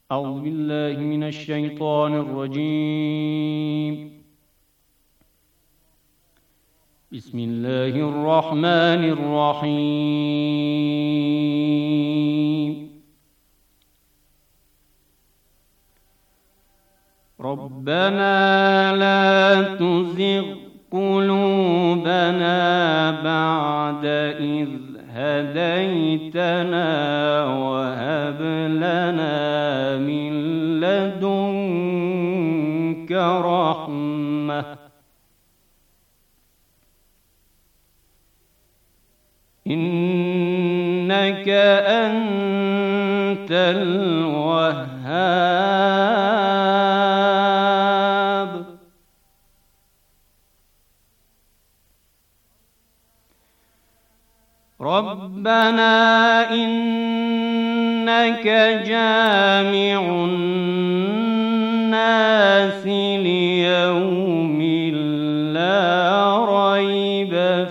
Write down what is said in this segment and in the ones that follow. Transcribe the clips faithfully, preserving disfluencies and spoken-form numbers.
أعوذ بالله من الشيطان الرجيم. بسم الله الرحمن الرحيم. ربنا لا تزغ قلوبنا بعد إذ هديتنا وهب لنا من لدنك رحمة إنك أنت الوهاب. ربنا إنك جامع الناس ليوم لا ريب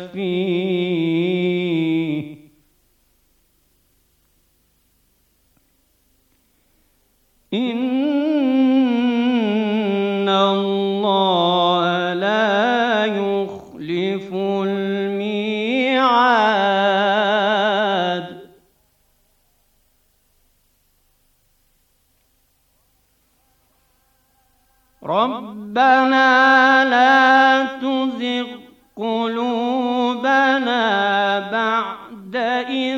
فيه إن الله لا يخلف الميعاد. ربنا لا تزغ قلوبنا بعد إذ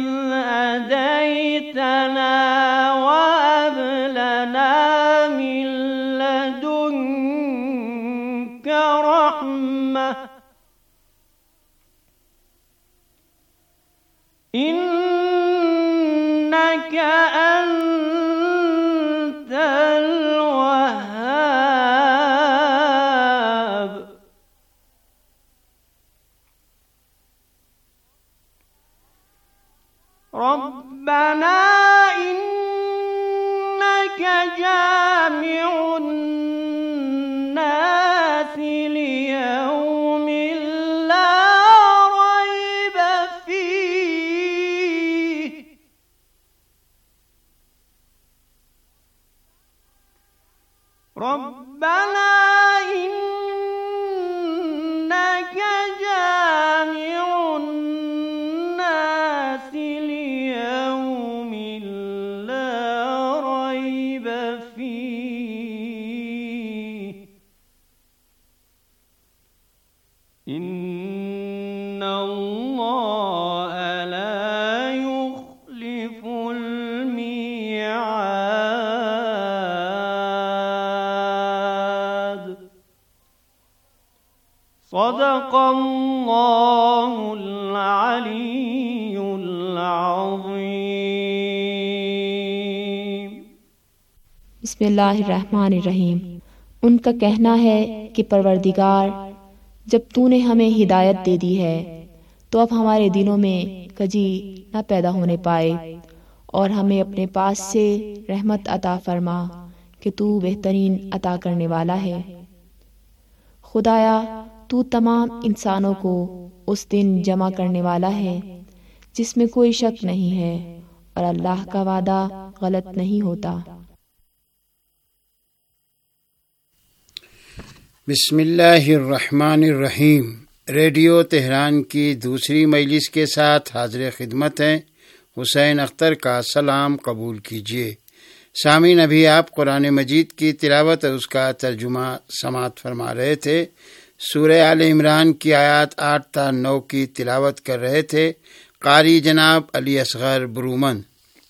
هديتنا وهب لنا من لدنك رحمة إنك أنت الوهاب. ربنا إنك جامع الناس ليوم لا ريب فيه ربنا إنك جامع الناس ليوم لا ريب فيه إن الله لا يخلف الميعاد. صدق الله العلي العظيم. बिस्मिल्लाहिर्रहमानिर्रहीम। उनका कहना है कि परवरदिगार, जब तूने हमें हिदायत दे दी है तो अब हमारे दिलों में कजी न पैदा होने पाए और हमें अपने पास से रहमत अता फरमा कि तू बेहतरीन अता करने वाला है। खुदाया, तू तमाम इंसानों को उस दिन जमा करने वाला है जिसमें कोई शक नहीं है और अल्लाह का वादा गलत नहीं होता। बिस्मिल्लाहिर्रहमानिर्रहीम। रेडियो तेहरान की दूसरी मजलिस के साथ हाजिर खिदमत हैं। हुसैन अख्तर का सलाम कबूल कीजिए। सामीन, अभी आप कुरान मजीद की तिलावत और उसका तर्जुमा समात फरमा रहे थे। सूरह आल इमरान की आयत आठ ता नौ की तिलावत कर रहे थे कारी जनाब अली असगर ब्रूमन।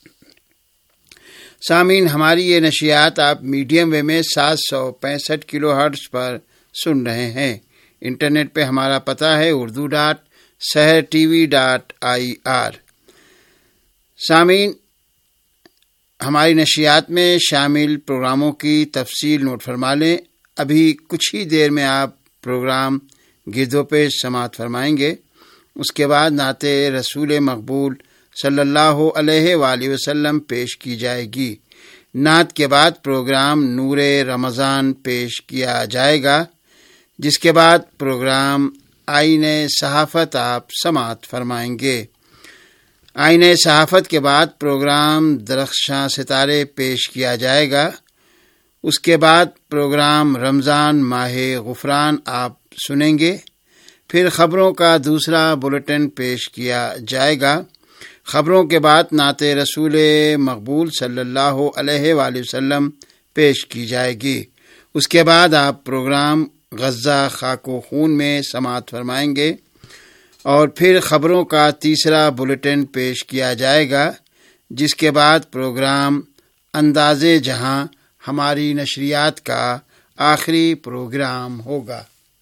सामीन, हमारी ये नशियात आप मीडियम वे में सात सौ पैंसठ किलो हर्ट्ज पर सुन रहे हैं। इंटरनेट पे हमारा पता है Urdu dot Sahar TV dot I R. सामीन, हमारी नशियात में शामिल प्रोग्रामों की तफसील नोट फरमा लें। अभी कुछ ही देर में आप प्रोग्राम गिरदोपेश समात फरमाएंगे। उसके बाद नाते रसूल मकबूल सल्लल्लाहु अलैहि वसल्लम पेश की जाएगी। नात के बाद प्रोग्राम नूरे रमज़ान पेश किया जाएगा, जिसके बाद प्रोग्राम आईने सहाफ़त आप समात फरमाएंगे। آئینہ صحافت کے بعد پروگرام درخشاں ستارے پیش کیا جائے گا۔ اس کے بعد پروگرام رمضان ماہ غفران آپ سنیں گے۔ پھر خبروں کا دوسرا بلیٹن پیش کیا جائے گا۔ خبروں کے بعد نعت رسول مقبول صلی اللہ علیہ وآلہ وسلم پیش کی جائے گی۔ اس کے بعد آپ پروگرام غزہ خاک و خون میں سماعت فرمائیں گے اور پھر خبروں کا تیسرا بلیٹن پیش کیا جائے گا، جس کے بعد پروگرام انداز جہاں ہماری نشریات کا آخری پروگرام ہوگا۔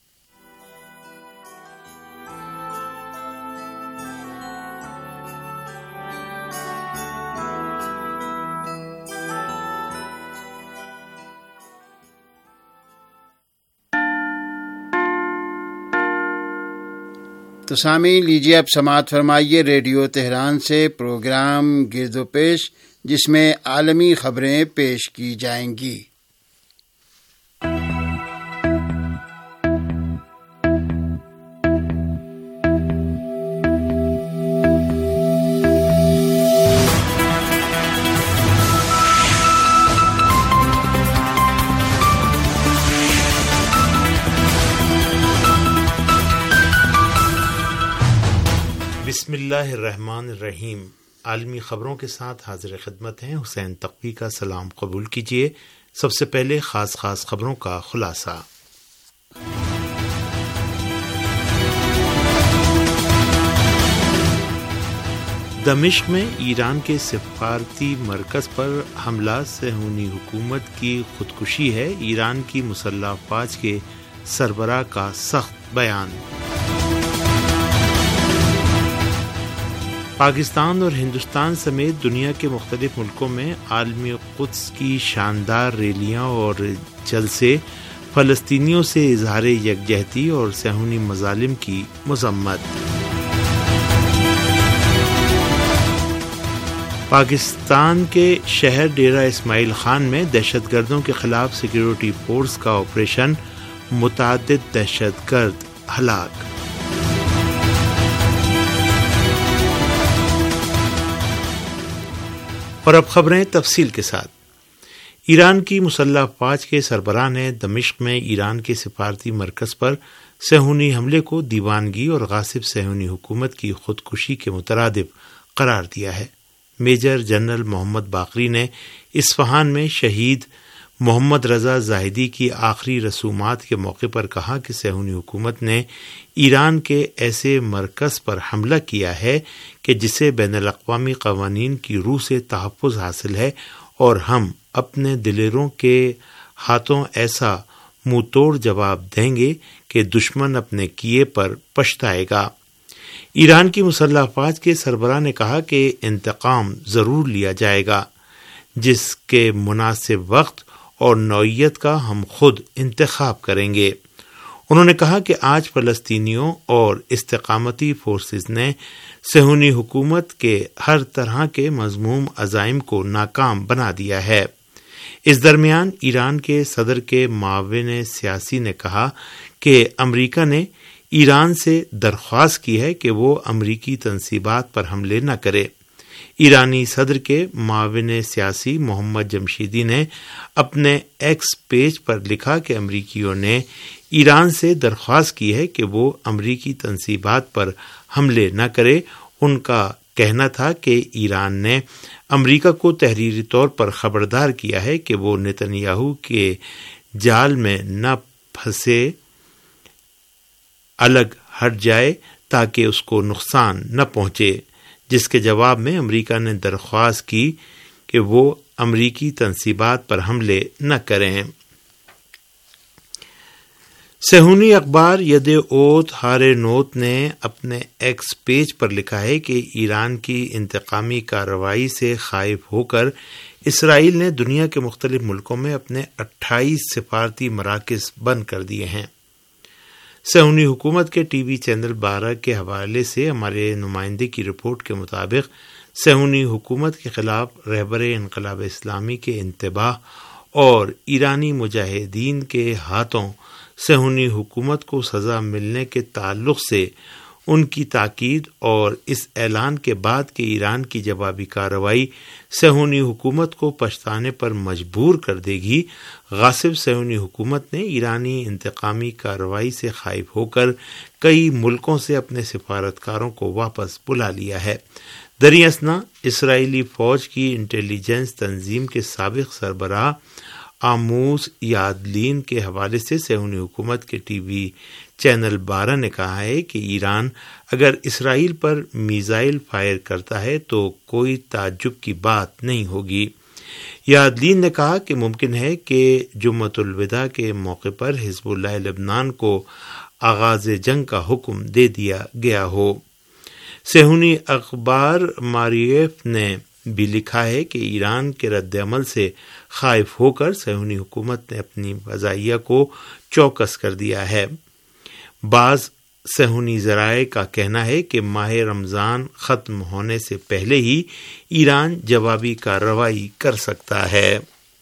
تو سامعین، لیجیے اب سماعت فرمائیے ریڈیو تہران سے پروگرام گرد و پیش، جس میں عالمی خبریں پیش کی جائیں گی۔ بسم اللہ الرحمن الرحیم۔ عالمی خبروں کے ساتھ حاضر خدمت ہیں حسین تقوی کا سلام قبول کیجیے۔ سب سے پہلے خاص خاص خبروں کا خلاصہ۔ دمشق میں ایران کے سفارتی مرکز پر حملہ صہیونی حکومت کی خودکشی ہے، ایران کی مسلح افواج کے سربراہ کا سخت بیان۔ پاکستان اور ہندوستان سمیت دنیا کے مختلف ملکوں میں عالمی قدس کی شاندار ریلیاں اور جلسے، فلسطینیوں سے اظہار یکجہتی اور صہیونی مظالم کی مذمت۔ پاکستان کے شہر ڈیرہ اسماعیل خان میں دہشت گردوں کے خلاف سیکیورٹی فورس کا آپریشن، متعدد دہشت گرد ہلاک۔ اور اب خبریں تفصیل کے ساتھ۔ ایران کی مسلح افواج کے سربراہ نے دمشق میں ایران کے سفارتی مرکز پر صہیونی حملے کو دیوانگی اور غاصب صہیونی حکومت کی خودکشی کے مترادف قرار دیا ہے۔ میجر جنرل محمد باقری نے اصفہان میں شہید محمد رضا زاہدی کی آخری رسومات کے موقع پر کہا کہ صہیونی حکومت نے ایران کے ایسے مرکز پر حملہ کیا ہے کہ جسے بین الاقوامی قوانین کی روح سے تحفظ حاصل ہے، اور ہم اپنے دلیروں کے ہاتھوں ایسا منہ توڑ جواب دیں گے کہ دشمن اپنے کیے پر پچھتائے گا۔ ایران کی مسلح افواج کے سربراہ نے کہا کہ انتقام ضرور لیا جائے گا، جس کے مناسب وقت اور نوعیت کا ہم خود انتخاب کریں گے۔ انہوں نے کہا کہ آج فلسطینیوں اور استقامتی فورسز نے صہیونی حکومت کے ہر طرح کے مذموم عزائم کو ناکام بنا دیا ہے۔ اس درمیان ایران کے صدر کے معاون سیاسی نے کہا کہ امریکہ نے ایران سے درخواست کی ہے کہ وہ امریکی تنصیبات پر حملے نہ کرے۔ ایرانی صدر کے معاون سیاسی محمد جمشیدی نے اپنے ایکس پیج پر لکھا کہ امریکیوں نے ایران سے درخواست کی ہے کہ وہ امریکی تنصیبات پر حملے نہ کرے۔ ان کا کہنا تھا کہ ایران نے امریکہ کو تحریری طور پر خبردار کیا ہے کہ وہ نتنیاہو کے جال میں نہ پھنسے، الگ ہٹ جائے تاکہ اس کو نقصان نہ پہنچے، جس کے جواب میں امریکہ نے درخواست کی کہ وہ امریکی تنصیبات پر حملے نہ کریں۔ صہیونی اخبار ید اوت ہارینوت نے اپنے ایکس پیج پر لکھا ہے کہ ایران کی انتقامی کارروائی سے خائف ہو کر اسرائیل نے دنیا کے مختلف ملکوں میں اپنے اٹھائیس سفارتی مراکز بند کر دیے ہیں۔ صہیونی حکومت کے ٹی وی چینل بارہ کے حوالے سے ہمارے نمائندے کی رپورٹ کے مطابق صہیونی حکومت کے خلاف رہبر انقلاب اسلامی کے انتباہ اور ایرانی مجاہدین کے ہاتھوں صہیونی حکومت کو سزا ملنے کے تعلق سے ان کی تاکید اور اس اعلان کے بعد کہ ایران کی جوابی کارروائی صہیونی حکومت کو پچھتانے پر مجبور کر دے گی، غاصب صہیونی حکومت نے ایرانی انتقامی کارروائی سے خائف ہو کر کئی ملکوں سے اپنے سفارتکاروں کو واپس بلا لیا ہے۔ دریں اثنا اسرائیلی فوج کی انٹیلیجنس تنظیم کے سابق سربراہ آموس یادلین کے حوالے سے صہیونی حکومت کے ٹی وی چینل بارہ نے کہا ہے کہ ایران اگر اسرائیل پر میزائل فائر کرتا ہے تو کوئی تعجب کی بات نہیں ہوگی۔ یادلین نے کہا کہ ممکن ہے کہ جمعۃ الوداع کے موقع پر حزب اللہ لبنان کو آغاز جنگ کا حکم دے دیا گیا ہو۔ صہیونی اخبار معریف نے بھی لکھا ہے کہ ایران کے رد عمل سے خائف ہو کر صہیونی حکومت نے اپنی فضائیہ کو چوکس کر دیا ہے۔ بعض صہیونی ذرائع کا کہنا ہے کہ ماہ رمضان ختم ہونے سے پہلے ہی ایران جوابی کارروائی کر سکتا ہے۔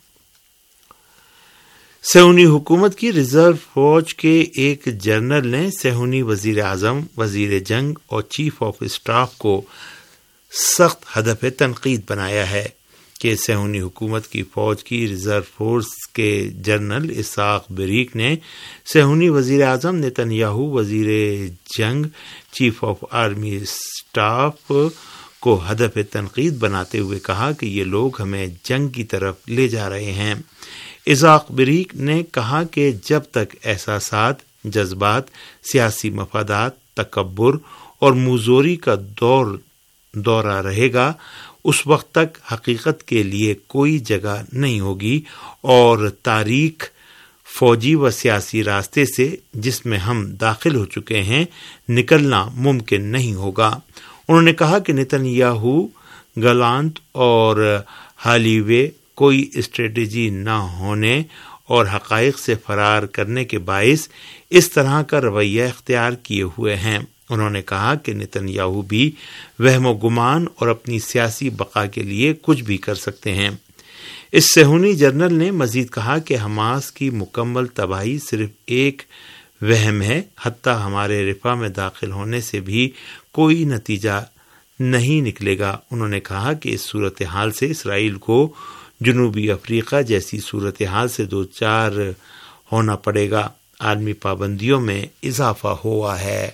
صہیونی حکومت کی ریزرو فوج کے ایک جنرل نے صہیونی وزیر اعظم، وزیر جنگ اور چیف آف اسٹاف کو سخت ہدف تنقید بنایا ہے کہ صہیونی حکومت کی فوج کی ریزرو فورس کے جنرل اسحاق بریک نے صہیونی وزیر اعظم نیتن یاہو، وزیر جنگ، چیف آف آرمی اسٹاف کو ہدف تنقید بناتے ہوئے کہا کہ یہ لوگ ہمیں جنگ کی طرف لے جا رہے ہیں۔ اسحاق بریک نے کہا کہ جب تک احساسات، جذبات، سیاسی مفادات، تکبر اور موزوری کا دور دورہ رہے گا، اس وقت تک حقیقت کے لیے کوئی جگہ نہیں ہوگی اور تاریخ فوجی و سیاسی راستے سے جس میں ہم داخل ہو چکے ہیں نکلنا ممکن نہیں ہوگا۔ انہوں نے کہا کہ نیتن یاہو، گلانت اور حالی وے کوئی اسٹریٹجی نہ ہونے اور حقائق سے فرار کرنے کے باعث اس طرح کا رویہ اختیار کیے ہوئے ہیں۔ انہوں نے کہا کہ نیتن یاہو بھی وہم و گمان اور اپنی سیاسی بقا کے لیے کچھ بھی کر سکتے ہیں۔ اس صہیونی جنرل نے مزید کہا کہ حماس کی مکمل تباہی صرف ایک وہم ہے، حتیٰ ہمارے رفاح میں داخل ہونے سے بھی کوئی نتیجہ نہیں نکلے گا۔ انہوں نے کہا کہ اس صورتحال سے اسرائیل کو جنوبی افریقہ جیسی صورتحال سے دوچار ہونا پڑے گا۔ عالمی پابندیوں میں اضافہ ہوا ہے۔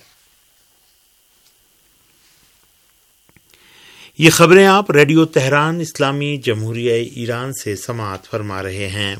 یہ خبریں آپ ریڈیو تہران اسلامی جمہوریہ ایران سے سماعت فرما رہے ہیں۔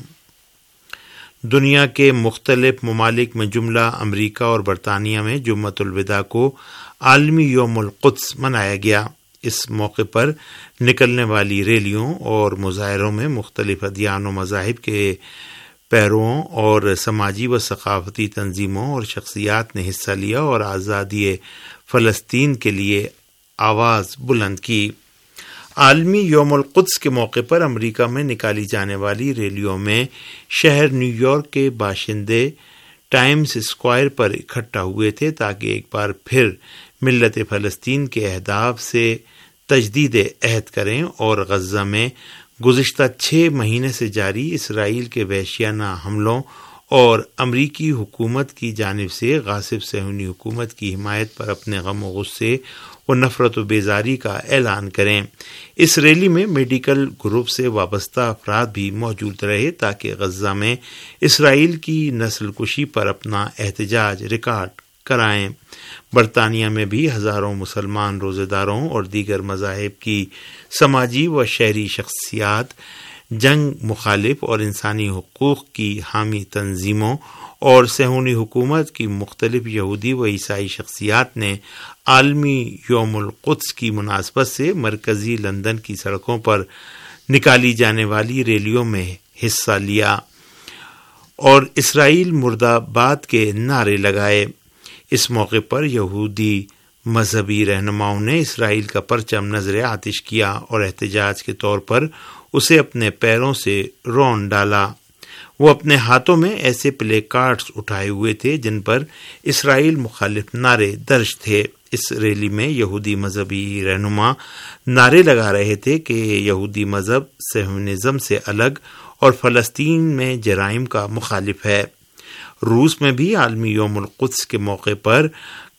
دنیا کے مختلف ممالک میں جملہ امریکہ اور برطانیہ میں جمعۃ الوداع کو عالمی یوم القدس منایا گیا۔ اس موقع پر نکلنے والی ریلیوں اور مظاہروں میں مختلف ادیان و مذاہب کے پیرووں اور سماجی و ثقافتی تنظیموں اور شخصیات نے حصہ لیا اور آزادی فلسطین کے لیے آواز بلند کی۔ عالمی یوم القدس کے موقع پر امریکہ میں نکالی جانے والی ریلیوں میں شہر نیو یارک کے باشندے ٹائمز اسکوائر پر اکٹھا ہوئے تھے تاکہ ایک بار پھر ملت فلسطین کے اہداف سے تجدید عہد کریں اور غزہ میں گزشتہ چھ مہینے سے جاری اسرائیل کے وحشیانہ حملوں اور امریکی حکومت کی جانب سے غاصب صہیونی حکومت کی حمایت پر اپنے غم و غصے و نفرت و بیزاری کا اعلان کریں۔ اس ریلی میں میڈیکل گروپ سے وابستہ افراد بھی موجود رہے تاکہ غزہ میں اسرائیل کی نسل کشی پر اپنا احتجاج ریکارڈ کرائیں۔ برطانیہ میں بھی ہزاروں مسلمان روزے داروں اور دیگر مذاہب کی سماجی و شہری شخصیات، جنگ مخالف اور انسانی حقوق کی حامی تنظیموں اور صہیونی حکومت کی مختلف یہودی و عیسائی شخصیات نے عالمی یوم القدس کی مناسبت سے مرکزی لندن کی سڑکوں پر نکالی جانے والی ریلیوں میں حصہ لیا اور اسرائیل مرد آباد کے نعرے لگائے۔ اس موقع پر یہودی مذہبی رہنماؤں نے اسرائیل کا پرچم نظر آتش کیا اور احتجاج کے طور پر اسے اپنے پیروں سے رون ڈالا۔ وہ اپنے ہاتھوں میں ایسے پلے کارڈز اٹھائے ہوئے تھے جن پر اسرائیل مخالف نعرے درج تھے۔ اس ریلی میں یہودی مذہبی رہنما نعرے لگا رہے تھے کہ یہودی مذہب صہیونزم سے الگ اور فلسطین میں جرائم کا مخالف ہے۔ روس میں بھی عالمی یوم القدس کے موقع پر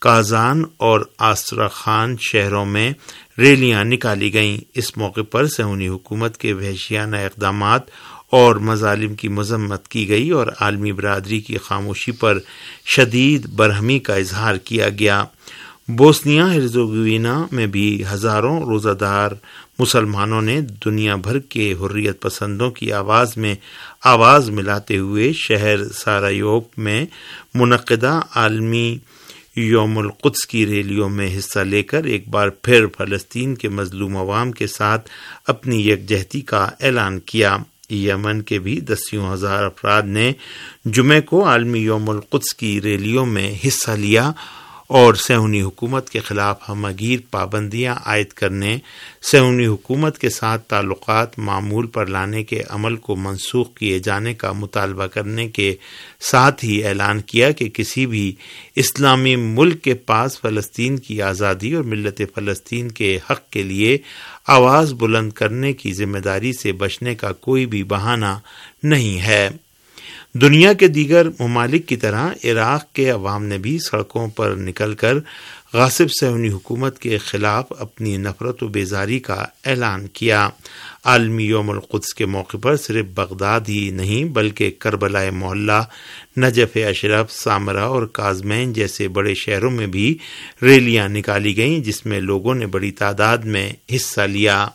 کازان اور آستراخان شہروں میں ریلیاں نکالی گئیں۔ اس موقع پر صہیونی حکومت کے وحشیانہ اقدامات اور مظالم کی مذمت کی گئی اور عالمی برادری کی خاموشی پر شدید برہمی کا اظہار کیا گیا۔ بوسنیا ہرزیگوینا میں بھی ہزاروں روزہ دار مسلمانوں نے دنیا بھر کے حریت پسندوں کی آواز میں آواز ملاتے ہوئے شہر سارایوف میں منعقدہ عالمی یوم القدس کی ریلیوں میں حصہ لے کر ایک بار پھر فلسطین کے مظلوم عوام کے ساتھ اپنی یکجہتی کا اعلان کیا۔ یمن کے بھی دسیوں ہزار افراد نے جمعے کو عالمی یوم القدس کی ریلیوں میں حصہ لیا اور صہیونی حکومت کے خلاف ہمہ گیر پابندیاں عائد کرنے، صہیونی حکومت کے ساتھ تعلقات معمول پر لانے کے عمل کو منسوخ کیے جانے کا مطالبہ کرنے کے ساتھ ہی اعلان کیا کہ کسی بھی اسلامی ملک کے پاس فلسطین کی آزادی اور ملت فلسطین کے حق کے لیے آواز بلند کرنے کی ذمہ داری سے بچنے کا کوئی بھی بہانہ نہیں ہے۔ دنیا کے دیگر ممالک کی طرح عراق کے عوام نے بھی سڑکوں پر نکل کر غاصب صہیونی حکومت کے خلاف اپنی نفرت و بیزاری کا اعلان کیا۔ عالمی یوم القدس کے موقع پر صرف بغداد ہی نہیں بلکہ کربلا محلہ، نجف اشرف، سامرا اور کاظمین جیسے بڑے شہروں میں بھی ریلیاں نکالی گئیں جس میں لوگوں نے بڑی تعداد میں حصہ لیا۔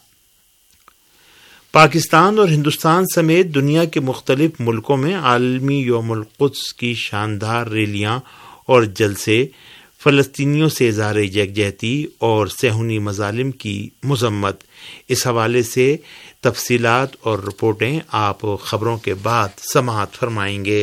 پاکستان اور ہندوستان سمیت دنیا کے مختلف ملکوں میں عالمی یوم القدس کی شاندار ریلیاں اور جلسے فلسطینیوں سے اظہار یکجہتی اور صہیونی مظالم کی مذمت۔ اس حوالے سے تفصیلات اور رپورٹیں آپ خبروں کے بعد سماعت فرمائیں گے۔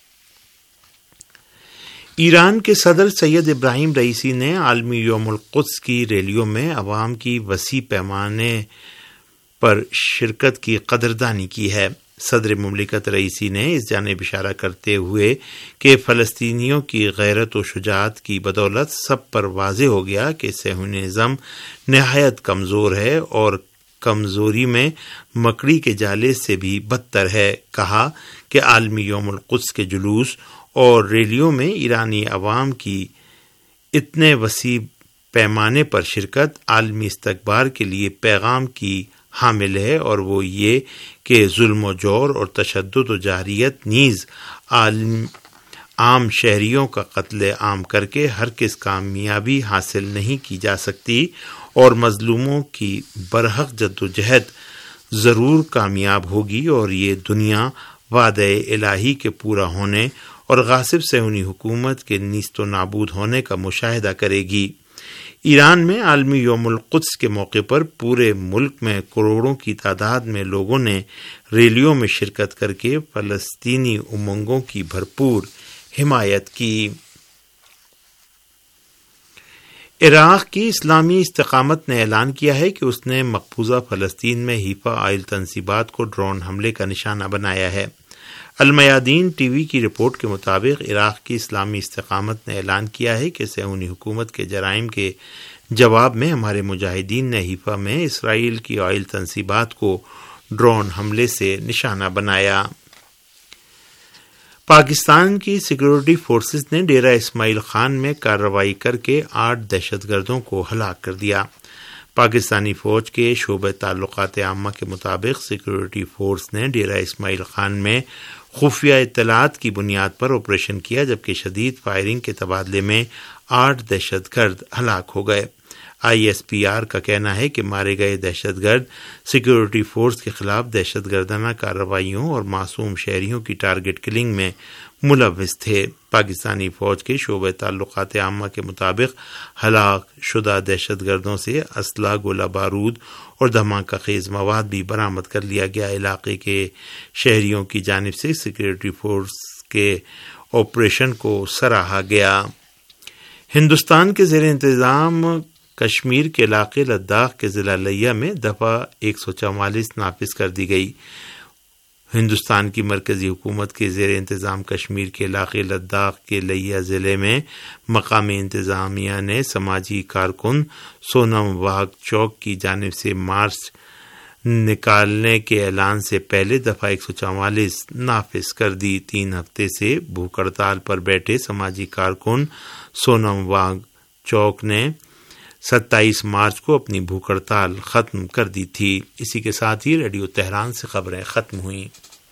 ایران کے صدر سید ابراہیم رئیسی نے عالمی یوم القدس کی ریلیوں میں عوام کی وسیع پیمانے پر شرکت کی قدردانی کی ہے۔ صدر مملکت رئیسی نے اس جانب اشارہ کرتے ہوئے کہ فلسطینیوں کی غیرت و شجاعت کی بدولت سب پر واضح ہو گیا کہ صہیونیزم نہایت کمزور ہے اور کمزوری میں مکڑی کے جالے سے بھی بدتر ہے۔ کہا کہ عالمی یوم القدس کے جلوس اور ریلیوں میں ایرانی عوام کی اتنے وسیع پیمانے پر شرکت عالمی استقبال کے لیے پیغام کی حامل ہے، اور وہ یہ کہ ظلم و جور اور تشدد و جارحیت نیز عالم عام شہریوں کا قتل عام کر کے ہرگز کامیابی حاصل نہیں کی جا سکتی، اور مظلوموں کی برحق جد و جہد ضرور کامیاب ہوگی، اور یہ دنیا وعدہ الہی کے پورا ہونے اور غاصب صہیونی حکومت کے نیست و نابود ہونے کا مشاہدہ کرے گی۔ ایران میں عالمی یوم القدس کے موقع پر پورے ملک میں کروڑوں کی تعداد میں لوگوں نے ریلیوں میں شرکت کر کے فلسطینی امنگوں کی بھرپور حمایت کی۔ عراق کی اسلامی استقامت نے اعلان کیا ہے کہ اس نے مقبوضہ فلسطین میں حیفا آئل تنصیبات کو ڈرون حملے کا نشانہ بنایا ہے۔ المیادین ٹی وی کی رپورٹ کے مطابق عراق کی اسلامی استقامت نے اعلان کیا ہے کہ صہیونی حکومت کے جرائم کے جواب میں ہمارے مجاہدین نے حیفا میں اسرائیل کی آئل تنصیبات کو ڈرون حملے سے نشانہ بنایا۔ پاکستان کی سیکورٹی فورسز نے ڈیرہ اسماعیل خان میں کارروائی کر کے آٹھ دہشت گردوں کو ہلاک کر دیا۔ پاکستانی فوج کے شعبہ تعلقات عامہ کے مطابق سیکورٹی فورس نے ڈیرہ اسماعیل خان میں خفیہ اطلاعات کی بنیاد پر آپریشن کیا، جبکہ شدید فائرنگ کے تبادلے میں آٹھ دہشت گرد ہلاک ہو گئے۔ آئی ایس پی آر کا کہنا ہے کہ مارے گئے دہشت گرد سیکورٹی فورس کے خلاف دہشت گردانہ کارروائیوں اور معصوم شہریوں کی ٹارگٹ کلنگ میں ملوث تھے۔ پاکستانی فوج کے شعبہ تعلقات عامہ کے مطابق ہلاک شدہ دہشت گردوں سے اسلحہ، گولہ بارود اور دھماکہ خیز مواد بھی برآمد کر لیا گیا۔ علاقے کے شہریوں کی جانب سے سیکورٹی فورس کے آپریشن کو سراہا گیا۔ ہندوستان کے زیر انتظام کشمیر کے علاقے لداخ کے ضلع لیہ میں دفعہ ایک سو چوالیس نافذ کر دی گئی۔ ہندوستان کی مرکزی حکومت کے زیر انتظام کشمیر کے علاقے لداخ کے لیہ ضلع میں مقامی انتظامیہ نے سماجی کارکن سونم واگ چوک کی جانب سے مارچ نکالنے کے اعلان سے پہلے دفعہ ایک سو چوالیس نافذ کر دی۔ تین ہفتے سے بھوک ہڑتال پر بیٹھے سماجی کارکن سونم واگ چوک نے ستائیس مارچ کو اپنی بھوک ہڑتال ختم کر دی تھی۔ اسی کے ساتھ ہی ریڈیو تہران سے خبریں ختم ہوئیں۔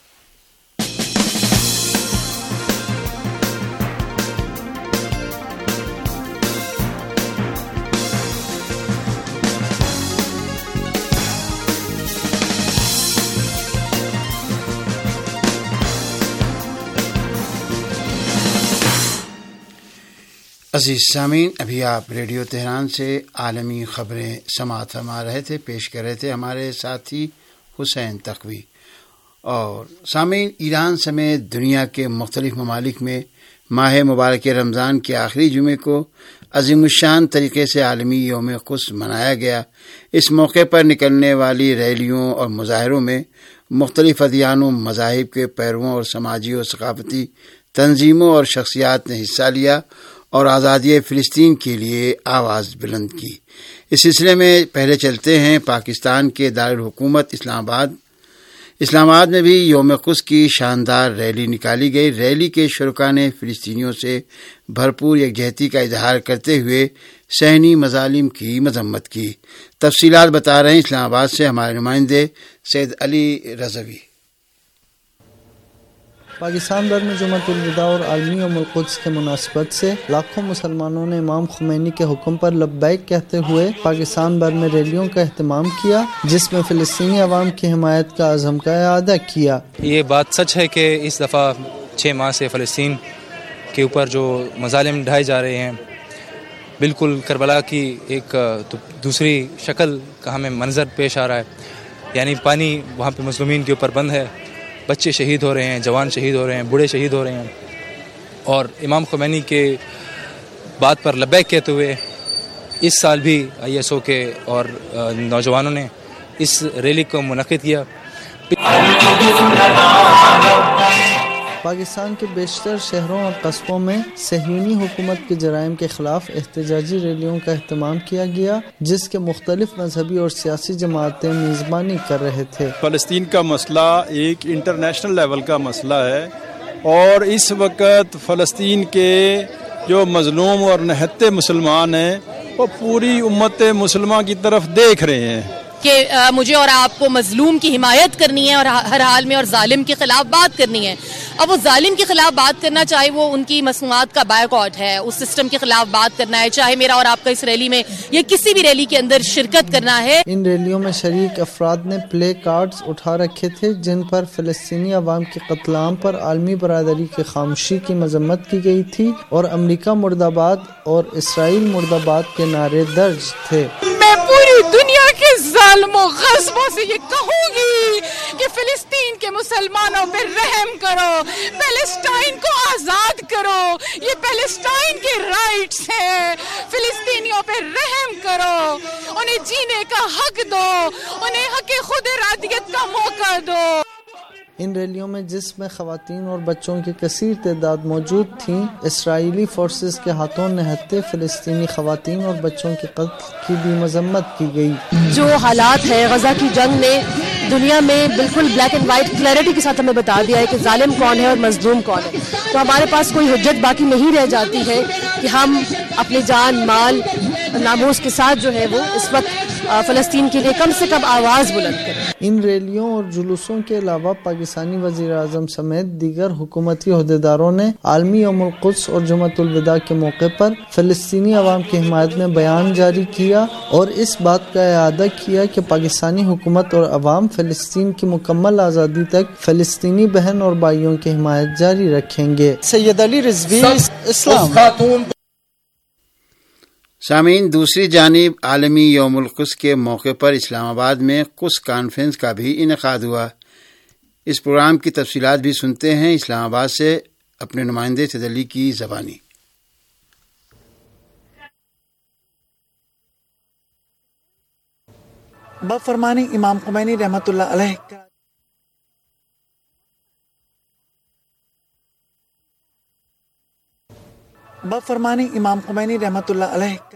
عزیز سامعین، ابھی آپ ریڈیو تہران سے عالمی خبریں سماعت فرما رہے تھے، پیش کر رہے تھے ہمارے ساتھی حسین تقوی۔ اور سامعین، ایران سمیت دنیا کے مختلف ممالک میں ماہ مبارک رمضان کے آخری جمعے کو عظیم الشان طریقے سے عالمی یوم قدس منایا گیا۔ اس موقع پر نکلنے والی ریلیوں اور مظاہروں میں مختلف ادیان و مذاہب کے پیرووں اور سماجی و ثقافتی تنظیموں اور شخصیات نے حصہ لیا اور آزادی فلسطین کے لیے آواز بلند کی۔ اس سلسلے میں پہلے چلتے ہیں پاکستان کے دارالحکومت اسلام آباد۔ اسلام آباد میں بھی یوم قدس کی شاندار ریلی نکالی گئی۔ ریلی کے شرکاء نے فلسطینیوں سے بھرپور یکجہتی کا اظہار کرتے ہوئے صہیونی مظالم کی مذمت کی۔ تفصیلات بتا رہے ہیں اسلام آباد سے ہمارے نمائندے سید علی رضوی۔ پاکستان بھر میں جمعۃ الوداع اور عالمی یوم القدس کے مناسبت سے لاکھوں مسلمانوں نے امام خمینی کے حکم پر لبیک کہتے ہوئے پاکستان بھر میں ریلیوں کا اہتمام کیا، جس میں فلسطینی عوام کی حمایت کا عزم کا اعادہ کیا۔ یہ بات سچ ہے کہ اس دفعہ چھ ماہ سے فلسطین کے اوپر جو مظالم ڈھائے جا رہے ہیں، بالکل کربلا کی ایک دوسری شکل کا ہمیں منظر پیش آ رہا ہے۔ یعنی پانی وہاں پہ مظلومین کے اوپر بند ہے، بچے شہید ہو رہے ہیں، جوان شہید ہو رہے ہیں، بوڑھے شہید ہو رہے ہیں، اور امام خمینی کے بات پر لبیک کہتے ہوئے اس سال بھی آئی ایس او کے اور نوجوانوں نے اس ریلی کو منعقد کیا۔ پاکستان کے بیشتر شہروں اور قصبوں میں صہیونی حکومت کے جرائم کے خلاف احتجاجی ریلیوں کا اہتمام کیا گیا، جس کے مختلف مذہبی اور سیاسی جماعتیں میزبانی کر رہے تھے۔ فلسطین کا مسئلہ ایک انٹرنیشنل لیول کا مسئلہ ہے، اور اس وقت فلسطین کے جو مظلوم اور نہتے مسلمان ہیں وہ پوری امت مسلمہ کی طرف دیکھ رہے ہیں کہ مجھے اور آپ کو مظلوم کی حمایت کرنی ہے اور ہر حال میں، اور ظالم کے خلاف بات کرنی ہے۔ اب وہ ظالم کے خلاف بات کرنا، چاہے وہ ان کی مصنوعات کا بائیکاٹ ہے، اس سسٹم کے خلاف بات کرنا ہے، چاہے میرا اور آپ کا اس ریلی میں یا کسی بھی ریلی کے اندر شرکت کرنا ہے۔ ان ریلیوں میں شریک افراد نے پلے کارڈز اٹھا رکھے تھے جن پر فلسطینی عوام کے قتل عام پر عالمی برادری کی خاموشی کی مذمت کی گئی تھی، اور امریکہ مرد آباد اور اسرائیل مرد آباد کے نعرے درج تھے۔ میں پوری دنیا کے ظالموں غصبوں سے یہ کہوں گی کہ فلسطین کے مسلمانوں پہ رحم کرو، پیلسٹائن کو آزاد کرو، یہ پیلسٹائن کے رائٹس ہیں، فلسطینیوں پہ رحم کرو، انہیں جینے کا حق دو، انہیں حق خود ارادیت کا موقع دو۔ ان ریلیوں میں جس میں خواتین اور بچوں کی کثیر تعداد موجود تھیں، اسرائیلی فورسز کے ہاتھوں نہتے فلسطینی خواتین اور بچوں کے قتل کی بھی مذمت کی گئی۔ جو حالات ہے غزہ کی جنگ نے دنیا میں بالکل بلیک اینڈ وائٹ کلیئرٹی کے ساتھ ہمیں بتا دیا ہے کہ ظالم کون ہے اور مظلوم کون ہے، تو ہمارے پاس کوئی حجت باقی نہیں رہ جاتی ہے کہ ہم اپنی جان مال ناموس کے ساتھ جو ہے وہ اس وقت فلسطین کے لیے کم سے کم آواز بلند کریں۔ ان ریلیوں اور جلوسوں کے علاوہ پاکستانی وزیر اعظم سمیت دیگر حکومتی عہدیداروں نے عالمی یوم القدس اور جمعۃ الوداع کے موقع پر فلسطینی عوام کی حمایت میں بیان جاری کیا اور اس بات کا اعادہ کیا کہ پاکستانی حکومت اور عوام فلسطین کی مکمل آزادی تک فلسطینی بہن اور بھائیوں کی حمایت جاری رکھیں گے۔ سید علی رضوی، اسلام۔ سامعین، دوسری جانب عالمی یوم القدس کے موقع پر اسلام آباد میں قدس کانفرنس کا بھی انعقاد ہوا۔ اس پروگرام کی تفصیلات بھی سنتے ہیں اسلام آباد سے اپنے نمائندے سید علی کی زبانی۔ بفرمانی امام خمینی رحمۃ اللہ علیہ کا بفرمانی امام خمینی رحمۃ اللہ علیہ کا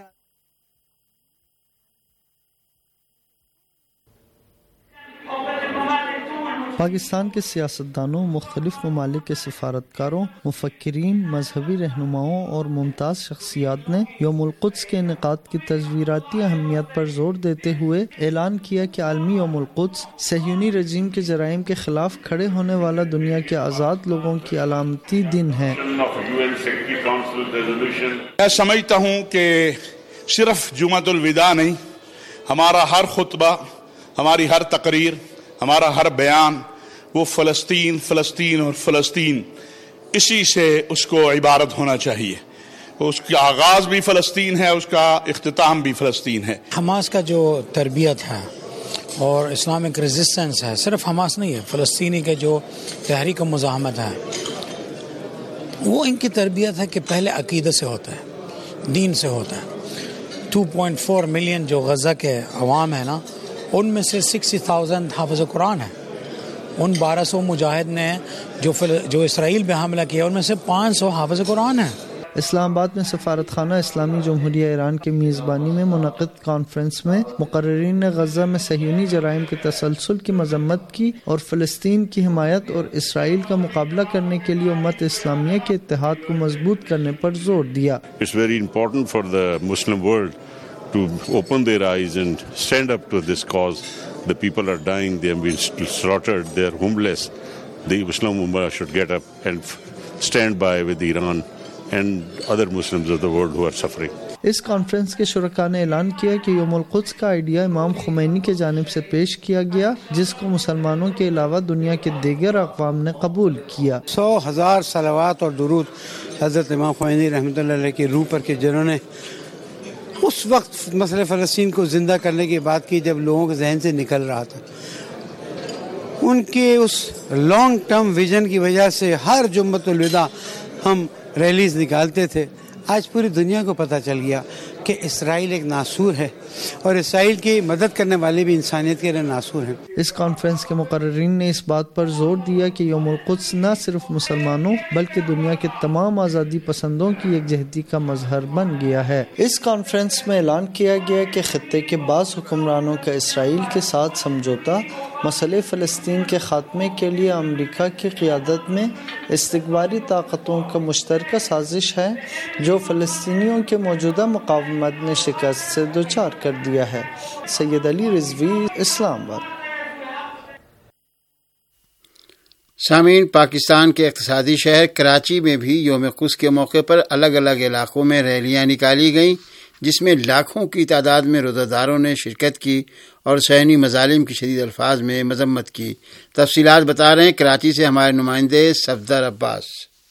پاکستان کے سیاستدانوں، مختلف ممالک کے سفارتکاروں، مفکرین، مذہبی رہنماؤں اور ممتاز شخصیات نے یوم القدس کے انعقاد کی تصویراتی اہمیت پر زور دیتے ہوئے اعلان کیا کہ عالمی یوم القدس صہیونی رجیم کے جرائم کے خلاف کھڑے ہونے والا دنیا کے آزاد لوگوں کی علامتی دن ہے۔ میں سمجھتا ہوں کہ صرف جمعۃ الوداع نہیں، ہمارا ہر خطبہ، ہماری ہر تقریر، ہمارا ہر بیان وہ فلسطین فلسطین اور فلسطین اسی سے اس کو عبارت ہونا چاہیے۔ اس کا آغاز بھی فلسطین ہے، اس کا اختتام بھی فلسطین ہے۔ حماس کا جو تربیت ہے اور اسلامک ریزسٹنس ہے، صرف حماس نہیں ہے، فلسطینی کے جو تحریک و مزاحمت ہے، وہ ان کی تربیت ہے کہ پہلے عقیدت سے ہوتا ہے، دین سے ہوتا ہے۔ ٹو پوائنٹ فور ملین جو غزہ کے عوام ہیں نا، ان میں سے سکسٹی تھاؤزینڈ حافظ قرآن ہیں۔ ان بارہ سو مجاہد نے جو فل... جو اسرائیل پہ حملہ کیا، ان میں سے پانچ سو حافظ قرآن ہیں۔ اسلام آباد میں سفارت خانہ اسلامی جمہوریہ ایران کی میزبانی میں منعقد کانفرنس میں مقررین نے غزہ میں صہیونی جرائم کے تسلسل کی مذمت کی اور فلسطین کی حمایت اور اسرائیل کا مقابلہ کرنے کے لیے امت اسلامیہ کے اتحاد کو مضبوط کرنے پر زور دیا۔ It's very important for the Muslim world to open their eyes and stand up to this cause. The people are dying, they have been slaughtered, they are homeless. The Muslim Ummah should get up and stand by with Iran and other Muslims of the world who are suffering. اس conference کے شرکاء نے اعلان کیا کہ یوم القدس کا آئیڈیا امام خمینی کے جانب سے پیش کیا گیا، جس کو مسلمانوں کے علاوہ دنیا کے دیگر اقوام نے قبول کیا۔ سو ہزار صلوات اور درود حضرت امام خمینی رحمۃ اللہ علیہ کی روح پر کہ جنہوں نے اس وقت مسئلہ فلسطین کو زندہ کرنے کی بات کی جب لوگوں کے ذہن سے نکل رہا تھا۔ ان کے اس لانگ ٹرم ویژن کی وجہ سے ہر جمعۃ الوداع ہم ریلیز نکالتے تھے۔ آج پوری دنیا کو پتہ چل گیا کہ اسرائیل ایک ناسور ہے اور اسرائیل کی مدد کرنے والے بھی انسانیت کے لیے ناسور ہیں۔ اس کانفرنس کے مقررین نے اس بات پر زور دیا کہ یوم القدس نہ صرف مسلمانوں بلکہ دنیا کے تمام آزادی پسندوں کی یکجہتی کا مظہر بن گیا ہے۔ اس کانفرنس میں اعلان کیا گیا کہ خطے کے بعض حکمرانوں کا اسرائیل کے ساتھ سمجھوتا مسئلہ فلسطین کے خاتمے کے لیے امریکہ کی قیادت میں استکباری طاقتوں کا مشترکہ سازش ہے، جو فلسطینیوں کے موجودہ مقاومت نے شکست سے دوچار کر دیا ہے۔ سید علی رضوی، اسلام آباد۔ سامعین، پاکستان کے اقتصادی شہر کراچی میں بھی یوم قدس کے موقع پر الگ الگ علاقوں میں ریلیاں نکالی گئیں، جس میں لاکھوں کی تعداد میں روزہ داروں نے شرکت کی اور صہیونی مظالم کی شدید الفاظ میں مذمت کی۔ تفصیلات بتا رہے ہیں کراچی سے ہمارے نمائندے صفدر عباس۔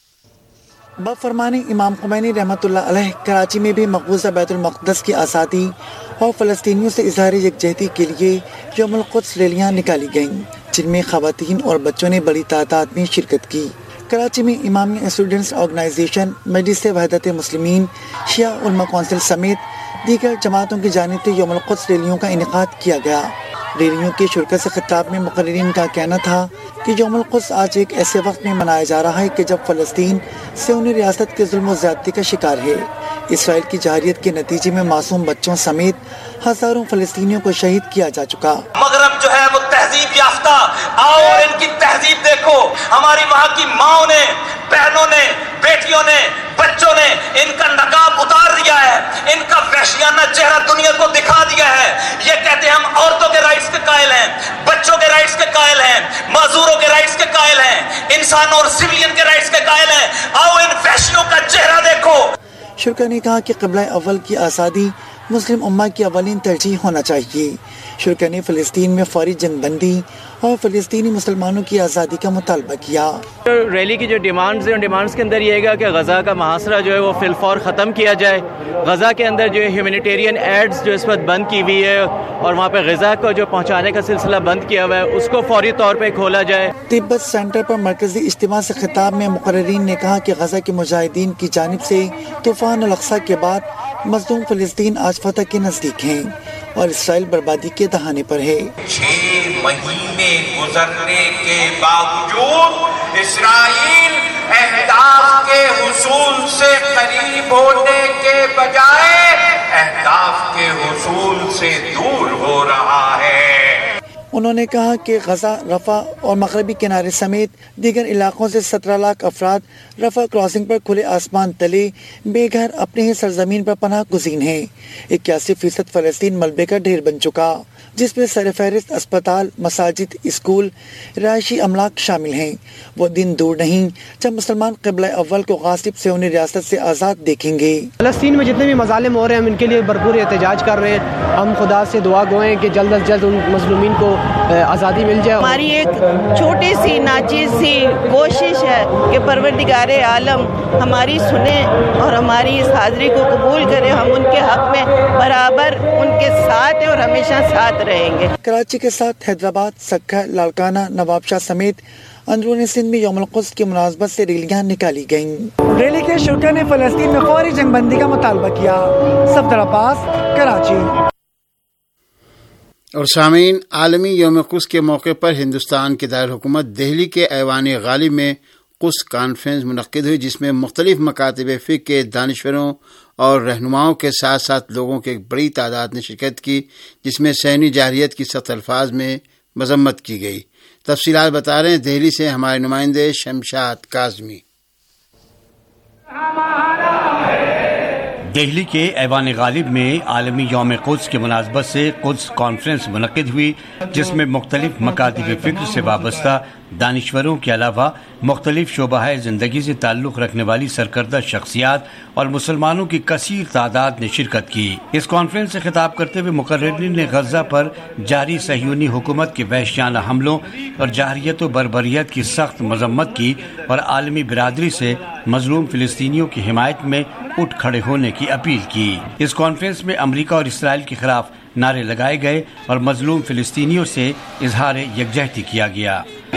بفرمان امام خمینی رحمۃ اللہ علیہ کراچی میں بھی مقبوضہ بیت المقدس کی آزادی اور فلسطینیوں سے اظہار یکجہتی کے لیے یوم القدس ریلیاں نکالی گئیں، جن میں خواتین اور بچوں نے بڑی تعداد میں شرکت کی۔ کراچی میں امامیہ اسٹوڈنٹس آرگنائزیشن، مجلس وحدت مسلمین، شیعہ علماء کونسل سمیت دیگر جماعتوں کی جانب سے یوم القدس ریلیوں کا انعقاد کیا گیا۔ ریلیوں کی شرکت سے خطاب میں مقررین کا کہنا تھا کہ یوم القدس آج ایک ایسے وقت میں منایا جا رہا ہے کہ جب فلسطین صہیونی ریاست کے ظلم و زیادتی کا شکار ہے۔ اسرائیل کی جارحیت کے نتیجے میں معصوم بچوں سمیت ہزاروں فلسطینیوں کو شہید کیا جا چکا۔ مغرب جو ہے وہ تہذیب یافتہ، آؤ اور ان کی تہذیب دیکھو۔ ہماری وہاں کی ماؤں نے، بہنوں نے، بیٹیوں نے، بچوں نے ان کا نقاب اتار دیا ہے، ان کا وحشیانہ چہرہ دنیا کو دکھا دیا ہے۔ یہ کہتے ہیں ہم عورتوں کے رائٹس کے قائل ہیں، بچوں کے رائٹس کے قائل ہیں، معذوروں کے رائٹس کے قائل ہیں، انسانوں اور سویلین کے رائٹس کے قائل ہیں۔ آؤ ان وحشیوں کا چہرہ دیکھو۔ شرکا نے کہا کہ قبلہ اول کی آزادی مسلم امہ کی اولین ترجیح ہونا چاہیے۔ شرکا نے فلسطین میں فوری جنگ بندی اور فلسطینی مسلمانوں کی آزادی کا مطالبہ کیا۔ ریلی کی جو ڈیمانڈز ہیں، ڈیمانڈز کے اندر یہ ہے کہ غزہ کا محاصرہ جو ہے وہ فی الفور ختم کیا جائے۔ غزہ کے اندر جو ہیومینیٹیرین ایڈز جو اس وقت بند کی ہوئی ہے اور وہاں پہ غزہ کو جو پہنچانے کا سلسلہ بند کیا ہوا ہے، اس کو فوری طور پہ کھولا جائے۔ تبت سینٹر پر مرکزی اجتماع سے خطاب میں مقررین نے کہا کہ غزہ کے مجاہدین کی جانب سے طوفان الاقصی کے بعد مظلوم فلسطین آج فتح کے نزدیک ہیں اور اسرائیل بربادی کے دہانے پر ہے۔ چھ مہینے گزرنے کے باوجود اسرائیل اہداف کے حصول سے قریب ہونے کے بجائے اہداف کے حصول سے دور ہو رہا ہے۔ انہوں نے کہا کہ غزہ، رفح اور مغربی کنارے سمیت دیگر علاقوں سے سترہ لاکھ افراد رفح کراسنگ پر کھلے آسمان تلے بے گھر اپنے ہی سرزمین پر پناہ گزین ہیں۔ اکیاسی فیصد فلسطین ملبے کا ڈھیر بن چکا، جس میں سر فہرست اسپتال، مساجد، اسکول، رہائشی املاک شامل ہیں۔ وہ دن دور نہیں جب مسلمان قبلہ اول کو غاصب سے انہیں ریاست سے آزاد دیکھیں گے۔ فلسطین میں جتنے بھی مظالم ہو رہے ہیں ہم ان کے لیے بھرپور احتجاج کر رہے ہیں۔ ہم خدا سے دعا گوئیں کہ جلد از جلد ان مظلومین کو آزادی مل جائے۔ ہماری ایک چھوٹی سی ناچیز سی کوشش ہے کہ پروردگار عالم ہماری سنے اور ہماری اس حاضری کو قبول کرے۔ ہم ان کے حق میں برابر ان کے ساتھ ہیں اور ہمیشہ ساتھ رہیں گے۔ کراچی کے ساتھ حیدرآباد، سکھر، لاڑکانہ، نواب شاہ سمیت اندرونی سندھ میں یوم القدس کی مناسبت سے ریلیاں نکالی گئیں۔ ریلی کے شرکا نے فلسطین میں فوری جنگ بندی کا مطالبہ کیا۔ صفدر عباس، کراچی۔ اور سامعین، عالمی یوم قدس کے موقع پر ہندوستان کے دارالحکومت دہلی کے ایوان غالب میں قدس کانفرنس منعقد ہوئی، جس میں مختلف مکاتب فقہ کے دانشوروں اور رہنماؤں کے ساتھ ساتھ لوگوں کی ایک بڑی تعداد نے شرکت کی، جس میں صہیونی جارحیت کی سخت الفاظ میں مذمت کی گئی۔ تفصیلات بتا رہے ہیں دہلی سے ہمارے نمائندے شمشاد کاظمی۔ دہلی کے ایوان غالب میں عالمی یوم قدس کی مناسبت سے قدس کانفرنس منعقد ہوئی، جس میں مختلف مکاتب فکر سے وابستہ دانشوروں کے علاوہ مختلف شعبہ زندگی سے تعلق رکھنے والی سرکردہ شخصیات اور مسلمانوں کی کثیر تعداد نے شرکت کی۔ اس کانفرنس سے خطاب کرتے ہوئے مقررین نے غزہ پر جاری صہیونی حکومت کے وحشیانہ حملوں اور جارحیت و بربریت کی سخت مذمت کی اور عالمی برادری سے مظلوم فلسطینیوں کی حمایت میں اٹھ کھڑے ہونے کی اپیل کی۔ اس کانفرنس میں امریکہ اور اسرائیل کے خلاف نعرے لگائے گئے اور مظلوم فلسطینیوں سے اظہار یکجہتی کیا گیا۔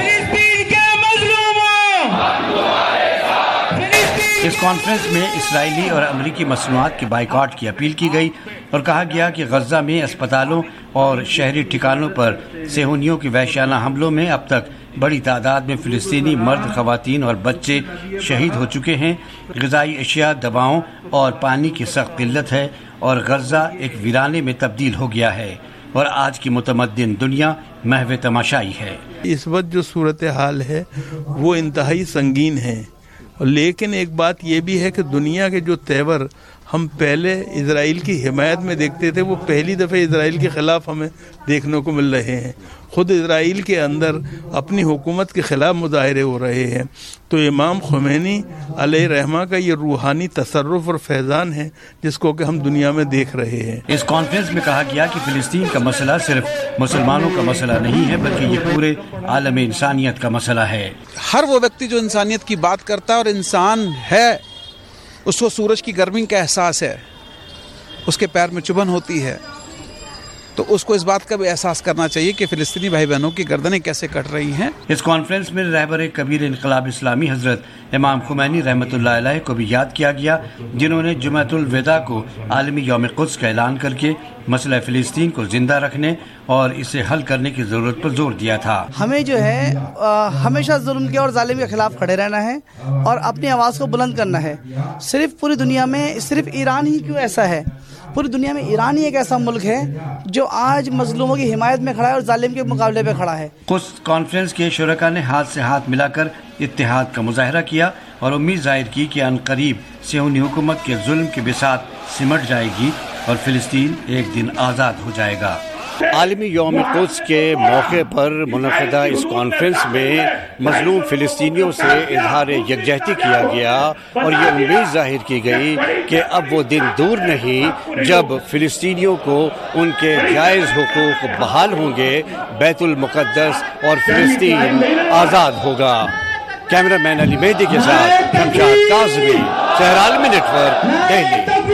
اس کانفرنس میں اسرائیلی اور امریکی مصنوعات کے بائیکاٹ کی اپیل کی گئی اور کہا گیا کہ غزہ میں اسپتالوں اور شہری ٹھکانوں پر صہیونیوں کے وحشیانہ حملوں میں اب تک بڑی تعداد میں فلسطینی مرد، خواتین اور بچے شہید ہو چکے ہیں۔ غذائی اشیاء، دواؤں اور پانی کی سخت قلت ہے اور غزہ ایک ویرانے میں تبدیل ہو گیا ہے اور آج کی متمدن دنیا محو تماشائی ہے۔ اس وقت جو صورتحال ہے وہ انتہائی سنگین ہے، لیکن ایک بات یہ بھی ہے کہ دنیا کے جو تیور ہم پہلے اسرائیل کی حمایت میں دیکھتے تھے وہ پہلی دفعہ اسرائیل کے خلاف ہمیں دیکھنے کو مل رہے ہیں۔ خود اسرائیل کے اندر اپنی حکومت کے خلاف مظاہرے ہو رہے ہیں۔ تو امام خمینی علیہ رحمہ کا یہ روحانی تصرف اور فیضان ہے جس کو کہ ہم دنیا میں دیکھ رہے ہیں۔ اس کانفرنس میں کہا گیا کہ فلسطین کا مسئلہ صرف مسلمانوں کا مسئلہ نہیں ہے بلکہ یہ پورے عالم انسانیت کا مسئلہ ہے۔ ہر وہ ویکتی جو انسانیت کی بات کرتا ہے اور انسان ہے، اس کو سورج کی گرمی کا احساس ہے، اس کے پیر میں چبھن ہوتی ہے، تو اس کو اس بات کا بھی احساس کرنا چاہیے کہ فلسطینی بھائی بہنوں کی گردنیں کیسے کٹ رہی ہیں۔ اس کانفرنس میں رہبر کبیر انقلاب اسلامی حضرت امام خمینی رحمۃ اللہ علیہ کو بھی یاد کیا گیا، جنہوں نے جمعۃ الوداع کو عالمی یوم قدس کا اعلان کر کے مسئلہ فلسطین کو زندہ رکھنے اور اسے حل کرنے کی ضرورت پر زور دیا تھا۔ ہمیں جو ہے ہمیشہ ظلم کے اور ظالم کے خلاف کھڑے رہنا ہے اور اپنی آواز کو بلند کرنا ہے۔ صرف پوری دنیا میں صرف ایران ہی کیوں ایسا ہے؟ پوری دنیا میں ایران ہی ایک ایسا ملک ہے جو آج مظلوموں کی حمایت میں کھڑا ہے اور ظالم کے مقابلے پہ کھڑا ہے۔ قدس کانفرنس کے شرکا نے ہاتھ سے ہاتھ ملا کر اتحاد کا مظاہرہ کیا اور امید ظاہر کی کہ ان قریب صہیونی حکومت کے ظلم کے بساط سمٹ جائے گی اور فلسطین ایک دن آزاد ہو جائے گا۔ عالمی یوم قدس کے موقع پر منعقدہ اس کانفرنس میں مظلوم فلسطینیوں سے اظہار یکجہتی کیا گیا اور یہ امید ظاہر کی گئی کہ اب وہ دن دور نہیں جب فلسطینیوں کو ان کے جائز حقوق بحال ہوں گے، بیت المقدس اور فلسطین آزاد ہوگا۔ کیمرہ مین علی مہدی کے ساتھ شمشاد کاظمی، شہر عالمی نیٹ ورک، دہلی۔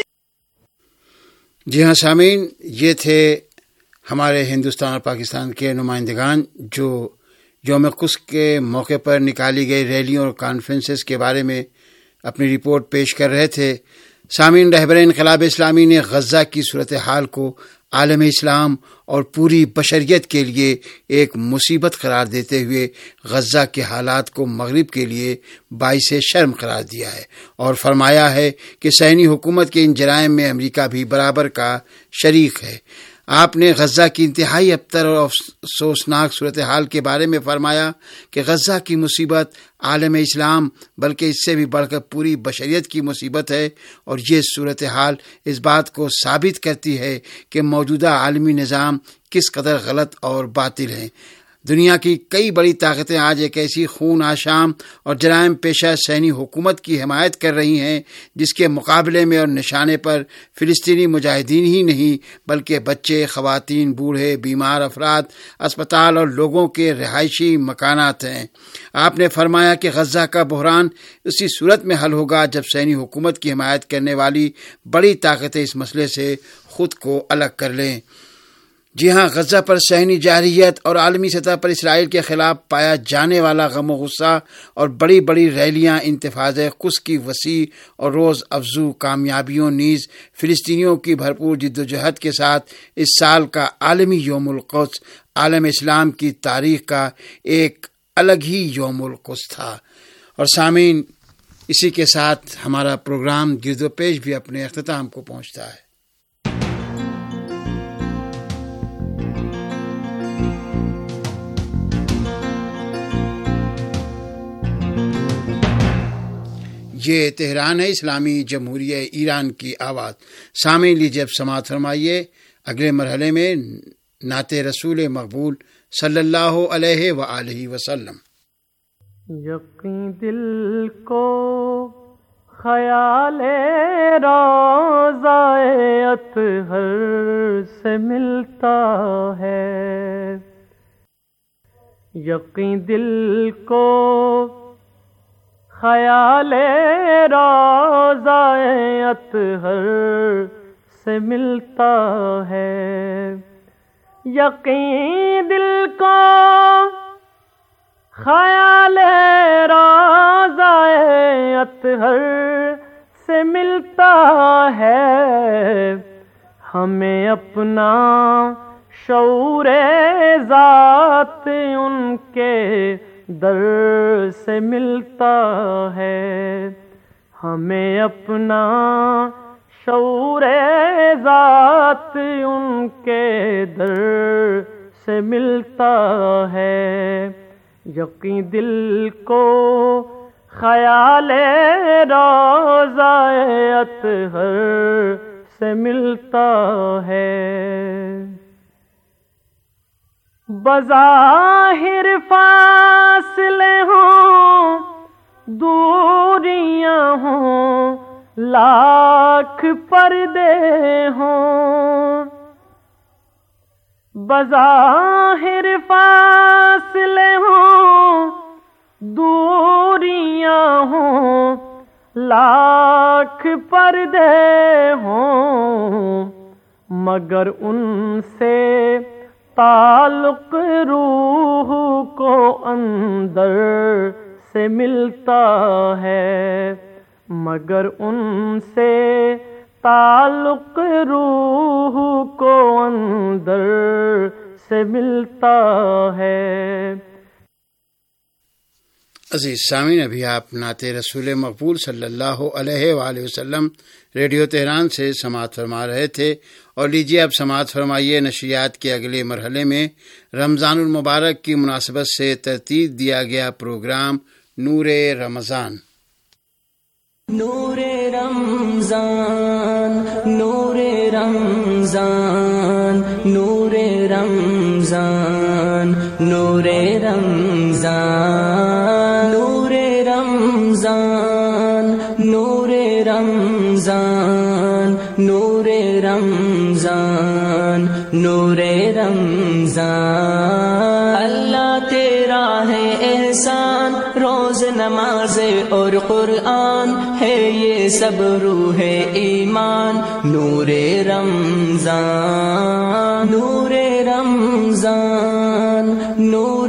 جی ہاں سامعین، یہ تھے ہمارے ہندوستان اور پاکستان کے نمائندگان جو یوم قدس کے موقع پر نکالی گئی ریلیوں اور کانفرنسز کے بارے میں اپنی رپورٹ پیش کر رہے تھے۔ سامعین، رہبر انقلاب اسلامی نے غزہ کی صورتحال کو عالم اسلام اور پوری بشریت کے لیے ایک مصیبت قرار دیتے ہوئے غزہ کے حالات کو مغرب کے لیے باعث شرم قرار دیا ہے اور فرمایا ہے کہ صہیونی حکومت کے ان جرائم میں امریکہ بھی برابر کا شریک ہے۔ آپ نے غزہ کی انتہائی ابتر اور افسوسناک صورتحال کے بارے میں فرمایا کہ غزہ کی مصیبت عالم اسلام بلکہ اس سے بھی بڑھ کر پوری بشریت کی مصیبت ہے، اور یہ صورتحال اس بات کو ثابت کرتی ہے کہ موجودہ عالمی نظام کس قدر غلط اور باطل ہے۔ دنیا کی کئی بڑی طاقتیں آج ایک ایسی خون آشام اور جرائم پیشہ صہیونی حکومت کی حمایت کر رہی ہیں جس کے مقابلے میں اور نشانے پر فلسطینی مجاہدین ہی نہیں بلکہ بچے، خواتین، بوڑھے، بیمار افراد، اسپتال اور لوگوں کے رہائشی مکانات ہیں۔ آپ نے فرمایا کہ غزہ کا بحران اسی صورت میں حل ہوگا جب صہیونی حکومت کی حمایت کرنے والی بڑی طاقتیں اس مسئلے سے خود کو الگ کر لیں۔ جی ہاں، غزہ پر صہیونی جارحیت اور عالمی سطح پر اسرائیل کے خلاف پایا جانے والا غم و غصہ اور بڑی بڑی ریلیاں، انتفاضے قدس کی وسیع اور روز افزوں کامیابیوں نیز فلسطینیوں کی بھرپور جد و جہد کے ساتھ اس سال کا عالمی یوم القدس عالم اسلام کی تاریخ کا ایک الگ ہی یوم القدس تھا۔ اور سامعین، اسی کے ساتھ ہمارا پروگرام گرد و پیش بھی اپنے اختتام کو پہنچتا ہے۔ یہ تہران ہے، اسلامی جمہوریہ ایران کی آواز۔ سامعین، لیجیے اب سماعت فرمائیے اگلے مرحلے میں نعت رسول مقبول صلی اللہ علیہ وآلہ وسلم۔ یقین دل کو خیال روضہ اطہر سے ملتا ہے، یقین دل کو خیال روضہ اطہر سے ملتا ہے، یقین دل کو خیال روضہ اطہر سے ملتا ہے، ہمیں اپنا شعور ذات ان کے در سے ملتا ہے، ہمیں اپنا شعور ذات ان کے در سے ملتا ہے، یقین دل کو خیال روضہ اطہر سے ملتا ہے۔ بظاہر فاصلے ہوں، دوریاں ہوں، لاکھ پردے ہوں، بظاہر فاصلے ہوں، دوریاں ہوں، لاکھ پردے ہوں، مگر ان سے تعلق روح کو اندر سے ملتا ہے، مگر ان سے تعلق روح کو اندر سے ملتا ہے۔ عزیز سامعین، ابھی آپ نعت رسول مقبول صلی اللہ علیہ وآلہ وسلم ریڈیو تہران سے سماعت فرما رہے تھے، اور لیجیے اب سماعت فرمائیے نشریات کے اگلے مرحلے میں رمضان المبارک کی مناسبت سے ترتیب دیا گیا پروگرام نور رمضان۔ نور رمضان، نور رمضان، نور رمضان، نور رمضان، نور رمضان، نور رمضان، نور رمضان، نور رمضان، اللہ تیرا ہے احسان، روز نماز اور قرآن ہے یہ سب روح ایمان، نور رمضان، نور رمضان، نور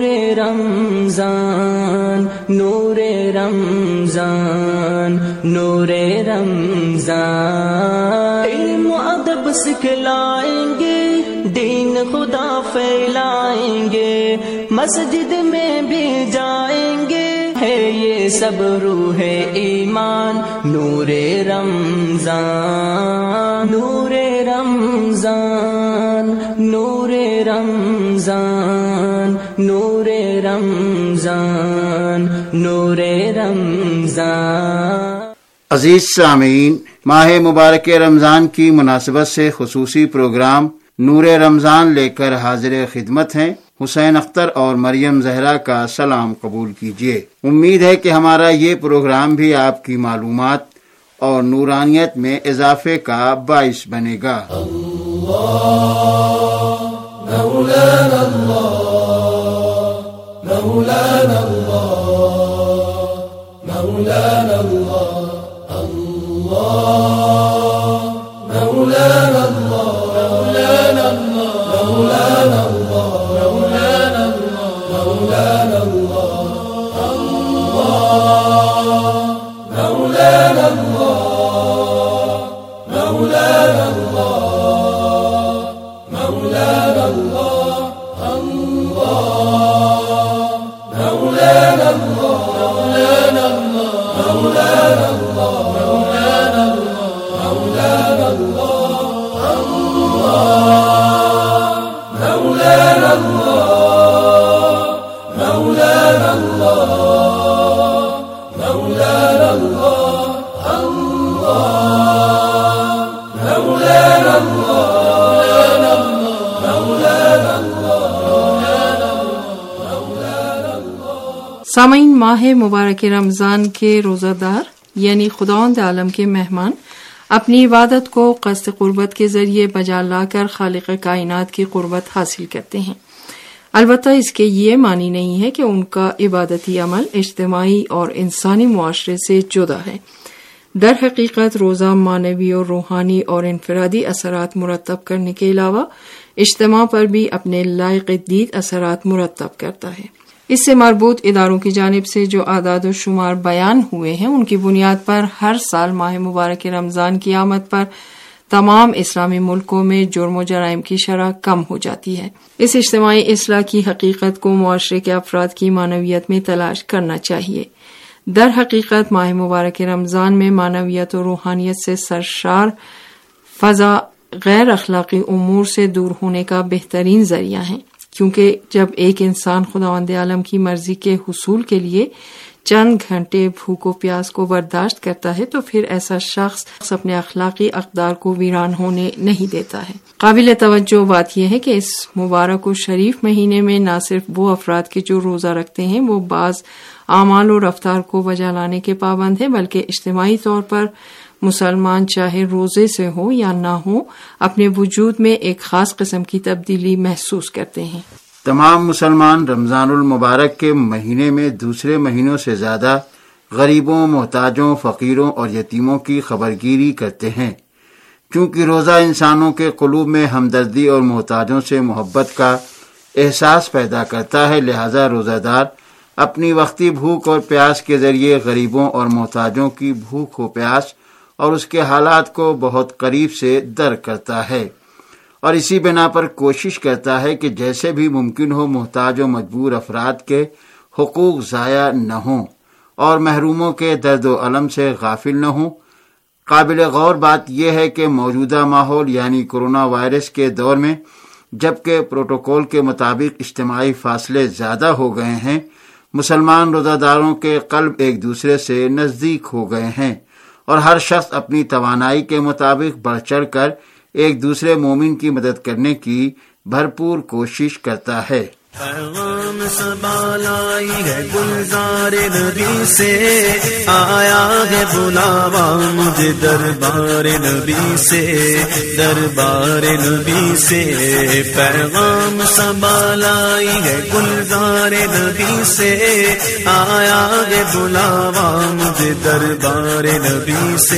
رمضان، نور رمضان، نور رمضان، علم و ادب سکھلائیں گے، دین خدا پھیلائیں گے، مسجد میں بھی جائیں گے، ہے یہ سب روح ایمان، نور رمضان، نور رمضان، نور رمضان نور رمضان نور رمضان۔ عزیز سامعین، ماہ مبارک رمضان کی مناسبت سے خصوصی پروگرام نور رمضان لے کر حاضر خدمت ہیں۔ حسین اختر اور مریم زہرا کا سلام قبول کیجیے۔ امید ہے کہ ہمارا یہ پروگرام بھی آپ کی معلومات اور نورانیت میں اضافے کا باعث بنے گا۔ مولانا اللہ مولانا اللہ مولانا اللہ مولانا مولانا مولانا مولانا مولانا مولانا مولانا سامعین، ماہ مبارک رمضان کے روزہ دار یعنی خداوند عالم کے مہمان اپنی عبادت کو قصد قربت کے ذریعے بجا لا کر خالق کائنات کی قربت حاصل کرتے ہیں۔ البتہ اس کے یہ معنی نہیں ہے کہ ان کا عبادتی عمل اجتماعی اور انسانی معاشرے سے جدا ہے۔ در حقیقت روزہ معنوی اور روحانی اور انفرادی اثرات مرتب کرنے کے علاوہ اجتماع پر بھی اپنے لائق دید اثرات مرتب کرتا ہے۔ اس سے مربوط اداروں کی جانب سے جو اعداد و شمار بیان ہوئے ہیں، ان کی بنیاد پر ہر سال ماہ مبارک رمضان کی آمد پر تمام اسلامی ملکوں میں جرم و جرائم کی شرح کم ہو جاتی ہے۔ اس اجتماعی اصلاح کی حقیقت کو معاشرے کے افراد کی معنویت میں تلاش کرنا چاہیے۔ در حقیقت ماہ مبارک رمضان میں معنویت و روحانیت سے سرشار فضا غیر اخلاقی امور سے دور ہونے کا بہترین ذریعہ ہیں، کیونکہ جب ایک انسان خداوند عالم کی مرضی کے حصول کے لیے چند گھنٹے بھوک و پیاس کو برداشت کرتا ہے تو پھر ایسا شخص اپنے اخلاقی اقدار کو ویران ہونے نہیں دیتا ہے۔ قابل توجہ بات یہ ہے کہ اس مبارک و شریف مہینے میں نہ صرف وہ افراد کے جو روزہ رکھتے ہیں وہ بعض اعمال و رفتار کو بجا لانے کے پابند ہیں، بلکہ اجتماعی طور پر مسلمان چاہے روزے سے ہو یا نہ ہو اپنے وجود میں ایک خاص قسم کی تبدیلی محسوس کرتے ہیں۔ تمام مسلمان رمضان المبارک کے مہینے میں دوسرے مہینوں سے زیادہ غریبوں، محتاجوں، فقیروں اور یتیموں کی خبرگیری کرتے ہیں، کیونکہ روزہ انسانوں کے قلوب میں ہمدردی اور محتاجوں سے محبت کا احساس پیدا کرتا ہے۔ لہذا روزہ دار اپنی وقتی بھوک اور پیاس کے ذریعے غریبوں اور محتاجوں کی بھوک و پیاس اور اس کے حالات کو بہت قریب سے درک کرتا ہے، اور اسی بنا پر کوشش کرتا ہے کہ جیسے بھی ممکن ہو محتاج و مجبور افراد کے حقوق ضائع نہ ہوں اور محروموں کے درد و الم سے غافل نہ ہوں۔ قابل غور بات یہ ہے کہ موجودہ ماحول یعنی کورونا وائرس کے دور میں جبکہ پروٹوکول کے مطابق اجتماعی فاصلے زیادہ ہو گئے ہیں، مسلمان روزہ داروں کے قلب ایک دوسرے سے نزدیک ہو گئے ہیں اور ہر شخص اپنی توانائی کے مطابق بڑھ چڑھ کر ایک دوسرے مومن کی مدد کرنے کی بھرپور کوشش کرتا ہے۔ پیغام صبا لائی ہے گلزار نبی سے، آیا ہے بلاوا مجھے دربار نبی سے، دربار نبی سے۔ پیغام صبا لائی ہے گلزار نبی سے، آیا ہے بلاوا مجھے دربار نبی سے،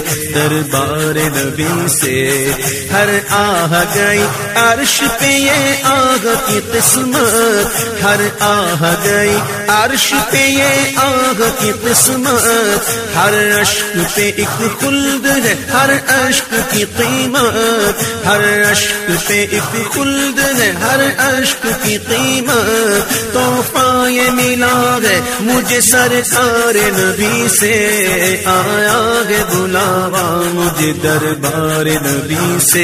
دربار نبی سے۔ ہر آہ گئی عرش پہ یہ آہ کی قسمت قسمت ہر آہ گئی عرش پہ یہ آہ کی قسمت ہر اشک پہ ایک خلد ہے ہر اشک کی قیمت ہر اشک پہ ایک خلد ہے ہر اشک کی قیمت تحفہ یہ ملا ہے مجھے سرکار نبی سے آیا ہے بلاوا مجھے دربار نبی سے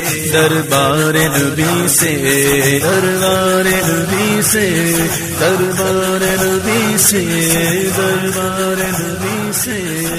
دربار نبی سے دربار نبی سے دربار نبی سے دربار نبی سے۔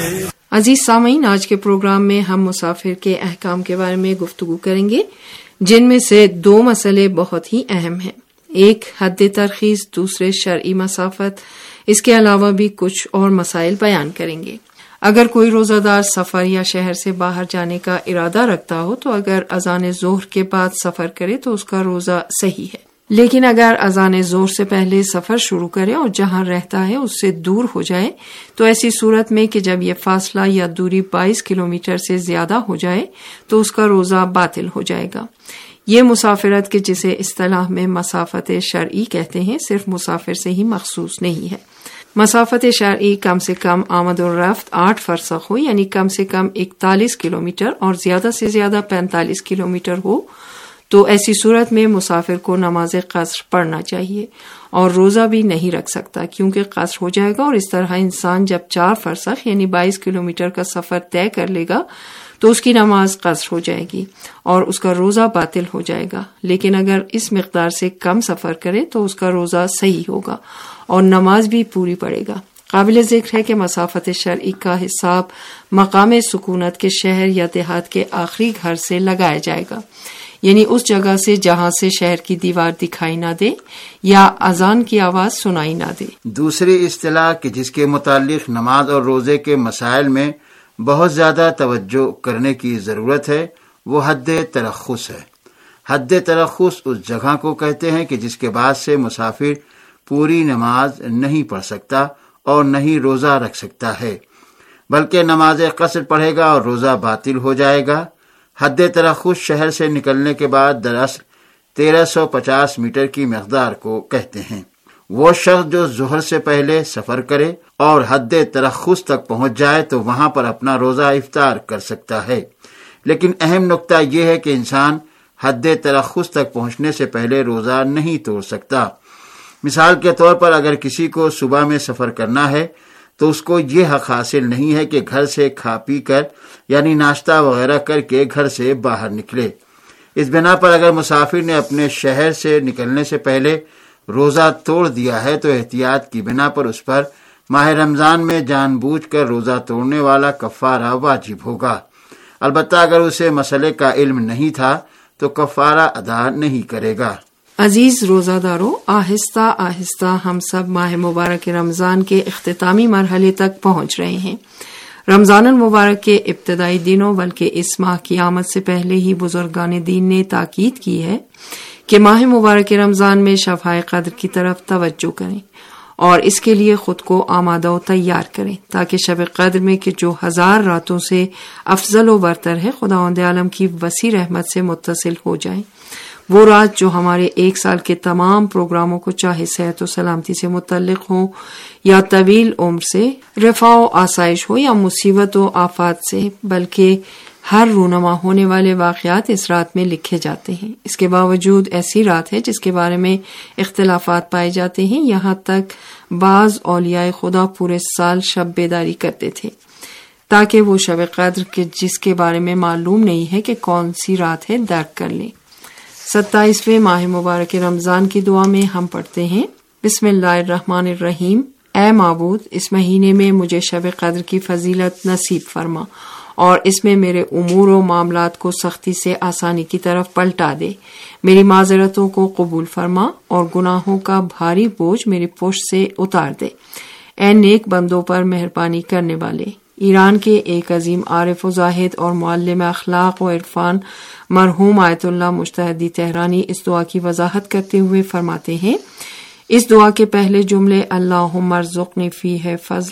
عزیز سامعین، آج کے پروگرام میں ہم مسافر کے احکام کے بارے میں گفتگو کریں گے، جن میں سے دو مسئلے بہت ہی اہم ہیں، ایک حد ترخیص، دوسرے شرعی مسافت۔ اس کے علاوہ بھی کچھ اور مسائل بیان کریں گے۔ اگر کوئی روزہ دار سفر یا شہر سے باہر جانے کا ارادہ رکھتا ہو تو اگر اذان ظہر کے بعد سفر کرے تو اس کا روزہ صحیح ہے، لیکن اگر اذان ظہر سے پہلے سفر شروع کرے اور جہاں رہتا ہے اس سے دور ہو جائے تو ایسی صورت میں کہ جب یہ فاصلہ یا دوری بائیس کلومیٹر سے زیادہ ہو جائے تو اس کا روزہ باطل ہو جائے گا۔ یہ مسافرت کے جسے اصطلاح میں مسافت شرعی کہتے ہیں صرف مسافر سے ہی مخصوص نہیں ہے۔ مسافت شرعی کم سے کم آمد و رفت آٹھ فرسخ ہو، یعنی کم سے کم اکتالیس کلومیٹر اور زیادہ سے زیادہ پینتالیس کلومیٹر ہو، تو ایسی صورت میں مسافر کو نماز قصر پڑھنا چاہیے اور روزہ بھی نہیں رکھ سکتا، کیونکہ قصر ہو جائے گا، اور اس طرح انسان جب چار فرسخ یعنی بائیس کلومیٹر کا سفر طے کر لے گا تو اس کی نماز قصر ہو جائے گی اور اس کا روزہ باطل ہو جائے گا۔ لیکن اگر اس مقدار سے کم سفر کرے تو اس کا روزہ صحیح ہوگا اور نماز بھی پوری پڑے گا۔ قابل ذکر ہے کہ مسافت شرعی کا حساب مقام سکونت کے شہر یا دیہات کے آخری گھر سے لگایا جائے گا، یعنی اس جگہ سے جہاں سے شہر کی دیوار دکھائی نہ دے یا اذان کی آواز سنائی نہ دے۔ دوسری اصطلاح کہ جس کے متعلق نماز اور روزے کے مسائل میں بہت زیادہ توجہ کرنے کی ضرورت ہے وہ حد ترخص ہے۔ حد ترخص اس جگہ کو کہتے ہیں کہ جس کے بعد سے مسافر پوری نماز نہیں پڑھ سکتا اور نہیں روزہ رکھ سکتا ہے، بلکہ نماز قصر پڑھے گا اور روزہ باطل ہو جائے گا۔ حد ترخص شہر سے نکلنے کے بعد دراصل تیرہ سو پچاس میٹر کی مقدار کو کہتے ہیں۔ وہ شخص جو ظہر سے پہلے سفر کرے اور حد ترخص تک پہنچ جائے تو وہاں پر اپنا روزہ افطار کر سکتا ہے، لیکن اہم نقطہ یہ ہے کہ انسان حد ترخص تک پہنچنے سے پہلے روزہ نہیں توڑ سکتا۔ مثال کے طور پر اگر کسی کو صبح میں سفر کرنا ہے تو اس کو یہ حق حاصل نہیں ہے کہ گھر سے کھا پی کر یعنی ناشتہ وغیرہ کر کے گھر سے باہر نکلے۔ اس بنا پر اگر مسافر نے اپنے شہر سے نکلنے سے پہلے روزہ توڑ دیا ہے تو احتیاط کی بنا پر اس پر ماہ رمضان میں جان بوجھ کر روزہ توڑنے والا کفارہ واجب ہوگا۔ البتہ اگر اسے مسئلے کا علم نہیں تھا تو کفارہ ادا نہیں کرے گا۔ عزیز روزہ دارو، آہستہ آہستہ ہم سب ماہ مبارک رمضان کے اختتامی مرحلے تک پہنچ رہے ہیں۔ رمضان المبارک کے ابتدائی دنوں بلکہ اس ماہ کی آمد سے پہلے ہی بزرگان دین نے تاکید کی ہے کہ ماہ مبارک رمضان میں شفاء قدر کی طرف توجہ کریں اور اس کے لیے خود کو آمادہ و تیار کریں تاکہ شب قدر میں کہ جو ہزار راتوں سے افضل و برتر ہے خداوند عالم کی وسیع رحمت سے متصل ہو جائیں۔ وہ رات جو ہمارے ایک سال کے تمام پروگراموں کو چاہے صحت و سلامتی سے متعلق ہو یا طویل عمر سے، رفاع و آسائش ہو یا مصیبت و آفات سے، بلکہ ہر رونما ہونے والے واقعات اس رات میں لکھے جاتے ہیں۔ اس کے باوجود ایسی رات ہے جس کے بارے میں اختلافات پائے جاتے ہیں، یہاں تک بعض اولیاء خدا پورے سال شب بیداری کرتے تھے تاکہ وہ شب قدر کے جس کے بارے میں معلوم نہیں ہے کہ کون سی رات ہے درک کر لیں۔ ستائیسویں ماہ مبارک رمضان کی دعا میں ہم پڑھتے ہیں، بسم اللہ الرحمن الرحیم، اے معبود اس مہینے میں مجھے شب قدر کی فضیلت نصیب فرما اور اس میں میرے امور و معاملات کو سختی سے آسانی کی طرف پلٹا دے، میری معذرتوں کو قبول فرما اور گناہوں کا بھاری بوجھ میری پشت سے اتار دے۔ اے نیک بندوں پر مہربانی کرنے والے، ایران کے ایک عظیم عارف و زاہد اور معلم اخلاق و عرفان مرحوم آیت اللہ مجتہدی تہرانی اس دعا کی وضاحت کرتے ہوئے فرماتے ہیں، اس دعا کے پہلے جملے اللہم ارزقنی فیہ فضل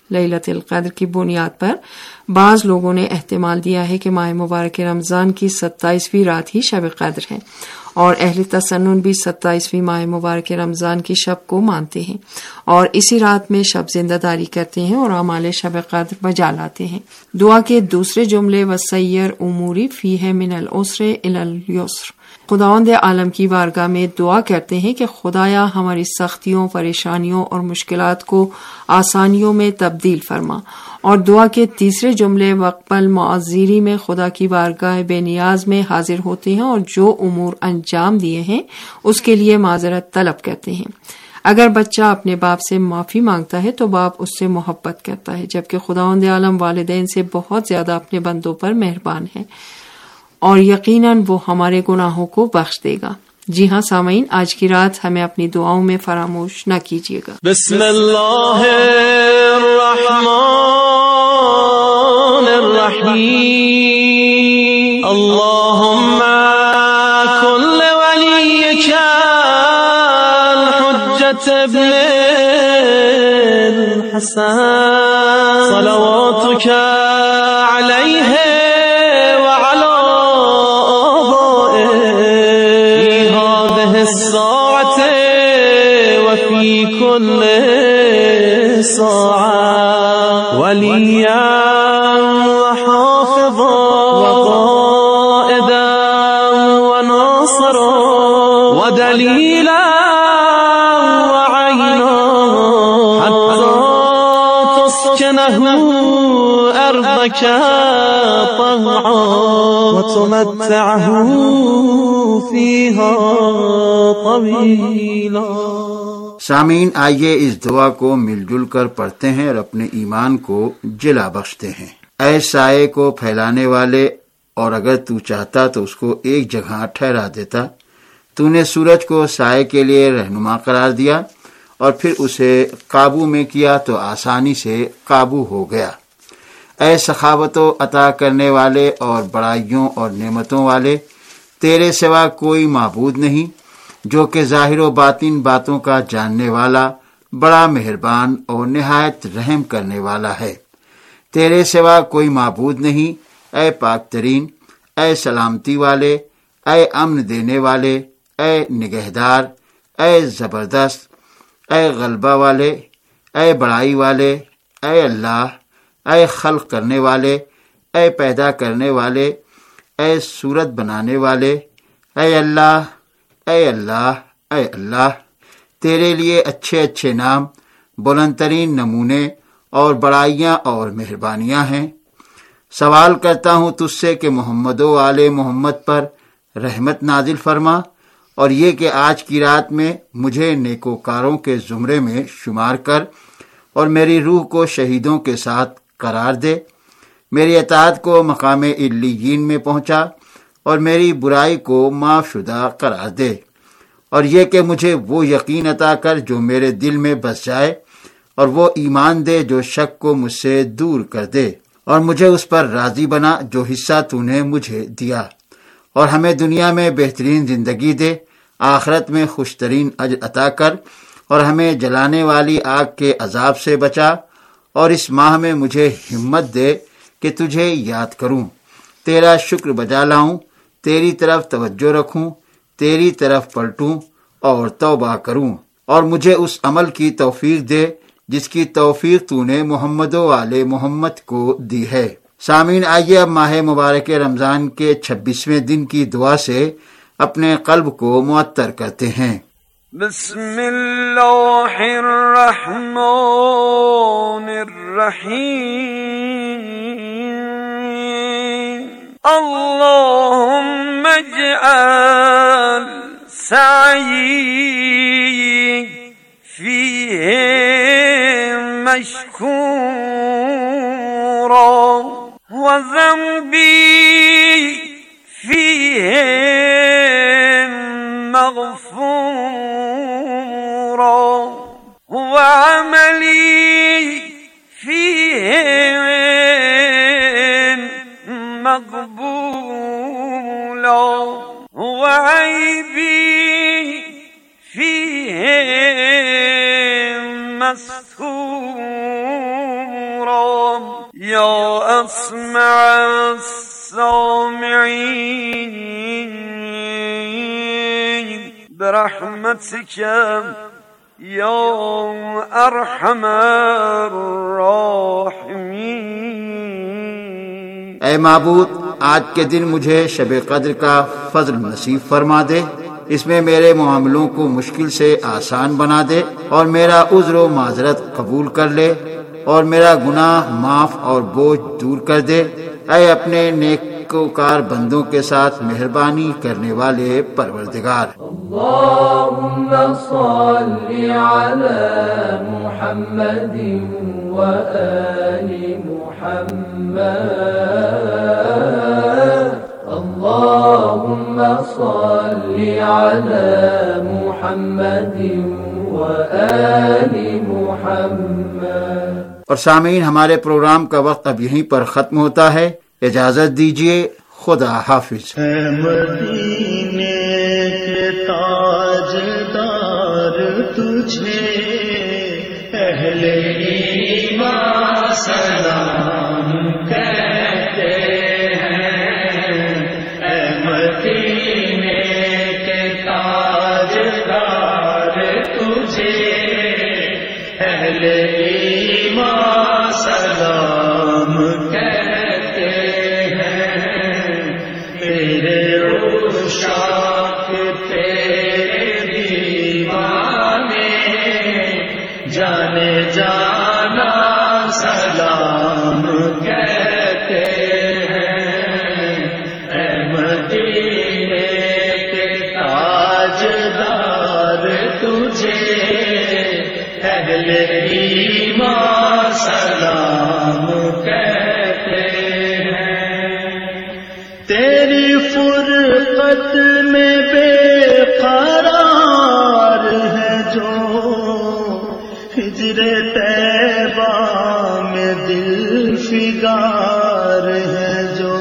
لیلۃ القدر کی بنیاد پر بعض لوگوں نے احتمال دیا ہے کہ ماہ مبارک رمضان کی ستائیسویں رات ہی شب قدر ہے، اور اہل تسنن بھی ستائیسویں ماہ مبارک رمضان کی شب کو مانتے ہیں اور اسی رات میں شب زندہ داری کرتے ہیں اور اعمال شب قدر بجا لاتے ہیں۔ دعا کے دوسرے جملے وسیر اموری فیہ من العسر الی الیسر، خداوند عالم کی بارگاہ میں دعا کرتے ہیں کہ خدایا ہماری سختیوں، پریشانیوں اور مشکلات کو آسانیوں میں تبدیل فرما، اور دعا کے تیسرے جملے وقبل معذری میں خدا کی بارگاہ بے نیاز میں حاضر ہوتے ہیں اور جو امور انجام دیے ہیں اس کے لیے معذرت طلب کرتے ہیں۔ اگر بچہ اپنے باپ سے معافی مانگتا ہے تو باپ اس سے محبت کرتا ہے، جبکہ خداوند عالم والدین سے بہت زیادہ اپنے بندوں پر مہربان ہے اور یقیناً وہ ہمارے گناہوں کو بخش دے گا۔ جی ہاں سامعین، آج کی رات ہمیں اپنی دعاؤں میں فراموش نہ کیجیے گا۔ بسم اللہ الرحمن الرحیم، اللہم کن لولیک الحجۃ ابن الحسن صلواتک علیہ كل ساعة وليا وحافظا وقائدا وناصرا ودليلا وعينا حتى تسكنه أرضك طوعا وتمتعه فيها طويلا۔ سامعین، آئیے اس دعا کو مل جل کر پڑھتے ہیں اور اپنے ایمان کو جلا بخشتے ہیں۔ اے سائے کو پھیلانے والے، اور اگر تو چاہتا تو اس کو ایک جگہ ٹھہرا دیتا۔ تو نے سورج کو سائے کے لیے رہنما قرار دیا اور پھر اسے قابو میں کیا تو آسانی سے قابو ہو گیا۔ اے سخاوت و عطا کرنے والے اور بڑائیوں اور نعمتوں والے، تیرے سوا کوئی معبود نہیں جو کہ ظاہر و باطن باتوں کا جاننے والا، بڑا مہربان اور نہایت رحم کرنے والا ہے۔ تیرے سوا کوئی معبود نہیں، اے پاک ترین، اے سلامتی والے، اے امن دینے والے، اے نگہدار، اے زبردست، اے غلبہ والے، اے بڑائی والے، اے اللہ، اے خلق کرنے والے، اے پیدا کرنے والے، اے صورت بنانے والے، اے اللہ، اے اللہ، اے اللہ۔ تیرے لیے اچھے اچھے نام، بلند ترین نمونے اور بڑائیاں اور مہربانیاں ہیں۔ سوال کرتا ہوں تجھ سے کہ محمد و آل محمد پر رحمت نازل فرما، اور یہ کہ آج کی رات میں مجھے نیکوکاروں کے زمرے میں شمار کر اور میری روح کو شہیدوں کے ساتھ قرار دے، میری اطاعت کو مقام علیین میں پہنچا اور میری برائی کو معاف شدہ قرار دے، اور یہ کہ مجھے وہ یقین عطا کر جو میرے دل میں بس جائے، اور وہ ایمان دے جو شک کو مجھ سے دور کر دے، اور مجھے اس پر راضی بنا جو حصہ تو نے مجھے دیا، اور ہمیں دنیا میں بہترین زندگی دے، آخرت میں خوش ترین اجر عطا کر، اور ہمیں جلانے والی آگ کے عذاب سے بچا، اور اس ماہ میں مجھے ہمت دے کہ تجھے یاد کروں، تیرا شکر بجا لاؤں، تیری طرف توجہ رکھوں، تیری طرف پلٹوں اور توبہ کروں، اور مجھے اس عمل کی توفیق دے جس کی توفیق تو نے محمد و آل محمد کو دی ہے۔ سامعین، آئیے اب ماہ مبارک رمضان کے چھبیسویں دن کی دعا سے اپنے قلب کو معطر کرتے ہیں۔ بسم اللہ الرحمن الرحیم، اللہم اجعل سعی فیہ مشکورا وذنبی فیہ مغفورا وعملی فیہ مقبولا وعیبی فیہ مستورا يا أسمع السامعين برحمتك يا أرحم الراحمين. اے معبود، آج کے دن مجھے شب قدر کا فضل نصیب فرما دے، اس میں میرے معاملوں کو مشکل سے آسان بنا دے اور میرا عذر و معذرت قبول کر لے اور میرا گناہ معاف اور بوجھ دور کر دے. اے اپنے نیکوکار بندوں کے ساتھ مہربانی کرنے والے پروردگار. اللهم صل على محمد وآل محمد. اللهم صل على محمد وآل محمد. اور سامعین، ہمارے پروگرام کا وقت اب یہیں پر ختم ہوتا ہے. اجازت دیجیے. خدا حافظ. مدینے کے تاجدار تجھے اہل ایمان سلام کہتے ہیں. اے مدینے کے تاجدار تجھے اہل ایمان سلام کہتے ہیں. تیرے عشاق تیرے دیوانے جانے جانا سلام کہتے ہیں. اے مدینے کے تاجدار تجھے اہل ایمان سلام کہتے ہیں. تیری فرقت میں بے قرار ہے جو ہجر طیبہ میں دل فگار ہے جو.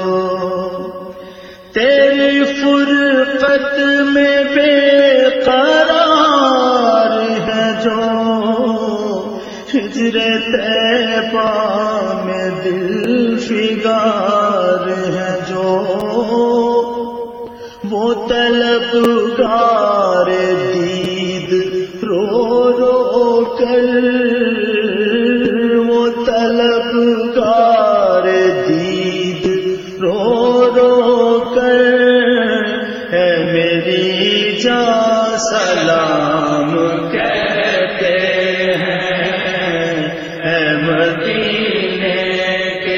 تیری فرقت میں بے قرار ہے جو ہجر طیبہ میں دل فگار ہے جو. وہ طلبگار دید رو رو کر، وہ طلبگار دید رو رو کر ہے میری جان سلام کہتے ہیں. اے مدینے کے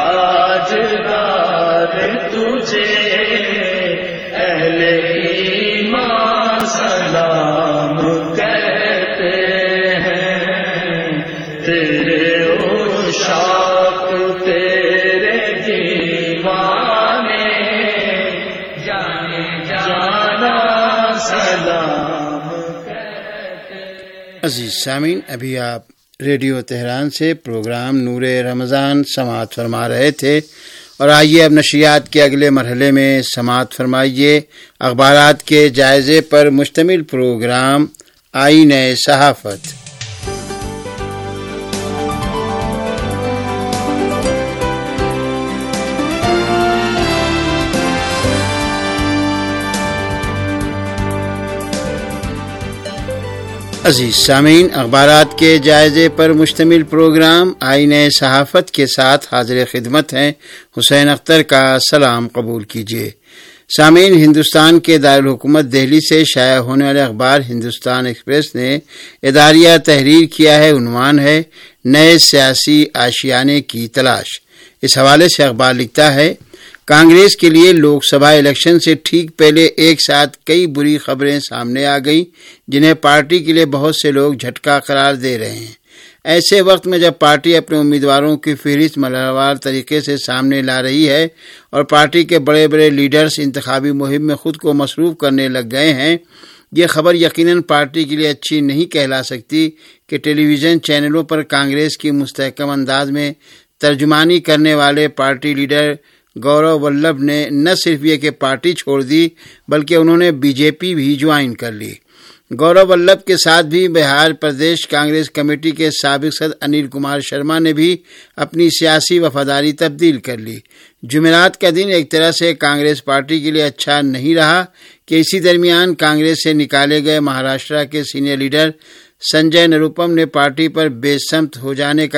تاجدار تجھے اہل ایمان سلام کہتے ہیں. تیرے عشاق تیرے دیوانے جانے جانا سلام کہتے ہیں. عزیز سامعین، ابھی آپ ریڈیو تہران سے پروگرام نور رمضان سماعت فرما رہے تھے، اور آئیے اب نشریات کے اگلے مرحلے میں سماعت فرمائیے اخبارات کے جائزے پر مشتمل پروگرام آئین صحافت. عزیز سامعین، اخبارات کے جائزے پر مشتمل پروگرام آئین صحافت کے ساتھ حاضر خدمت ہیں. حسین اختر کا سلام قبول کیجیے. سامعین، ہندوستان کے دارالحکومت دہلی سے شائع ہونے والے اخبار ہندوستان ایکسپریس نے اداریہ تحریر کیا ہے. عنوان ہے نئے سیاسی آشیانے کی تلاش. اس حوالے سے اخبار لکھتا ہے، کانگریس کے لیے لوک سبھا الیکشن سے ٹھیک پہلے ایک ساتھ کئی بری خبریں سامنے آ گئیں جنہیں پارٹی کے لیے بہت سے لوگ جھٹکا قرار دے رہے ہیں. ایسے وقت میں جب پارٹی اپنے امیدواروں کی فہرست مرحلہ طریقے سے سامنے لا رہی ہے اور پارٹی کے بڑے بڑے لیڈرز انتخابی مہم میں خود کو مصروف کرنے لگ گئے ہیں، یہ خبر یقیناً پارٹی کے لیے اچھی نہیں کہلا سکتی کہ ٹیلی ویژن چینلوں پر کانگریس کی مستحکم انداز میں ترجمانی کرنے والے پارٹی لیڈر گورو ولبھ نے نہ صرف یہ کہ پارٹی چھوڑ دی بلکہ انہوں نے بی جے پی بھی جوائن کر لی. گورو ولبھ کے ساتھ بھی بہار پردیش کانگریس کمیٹی کے سابق صدر انل کمار شرما نے بھی اپنی سیاسی وفاداری تبدیل کر لی۔ جمعرات کا دن ایک طرح سے کانگریس پارٹی کے لیے اچھا نہیں رہا کہ اسی درمیان کانگریس سے نکالے گئے مہاراشٹر کے سینئر لیڈر سنجے نروپم نے پارٹی پر بے سمت ہو جانے کا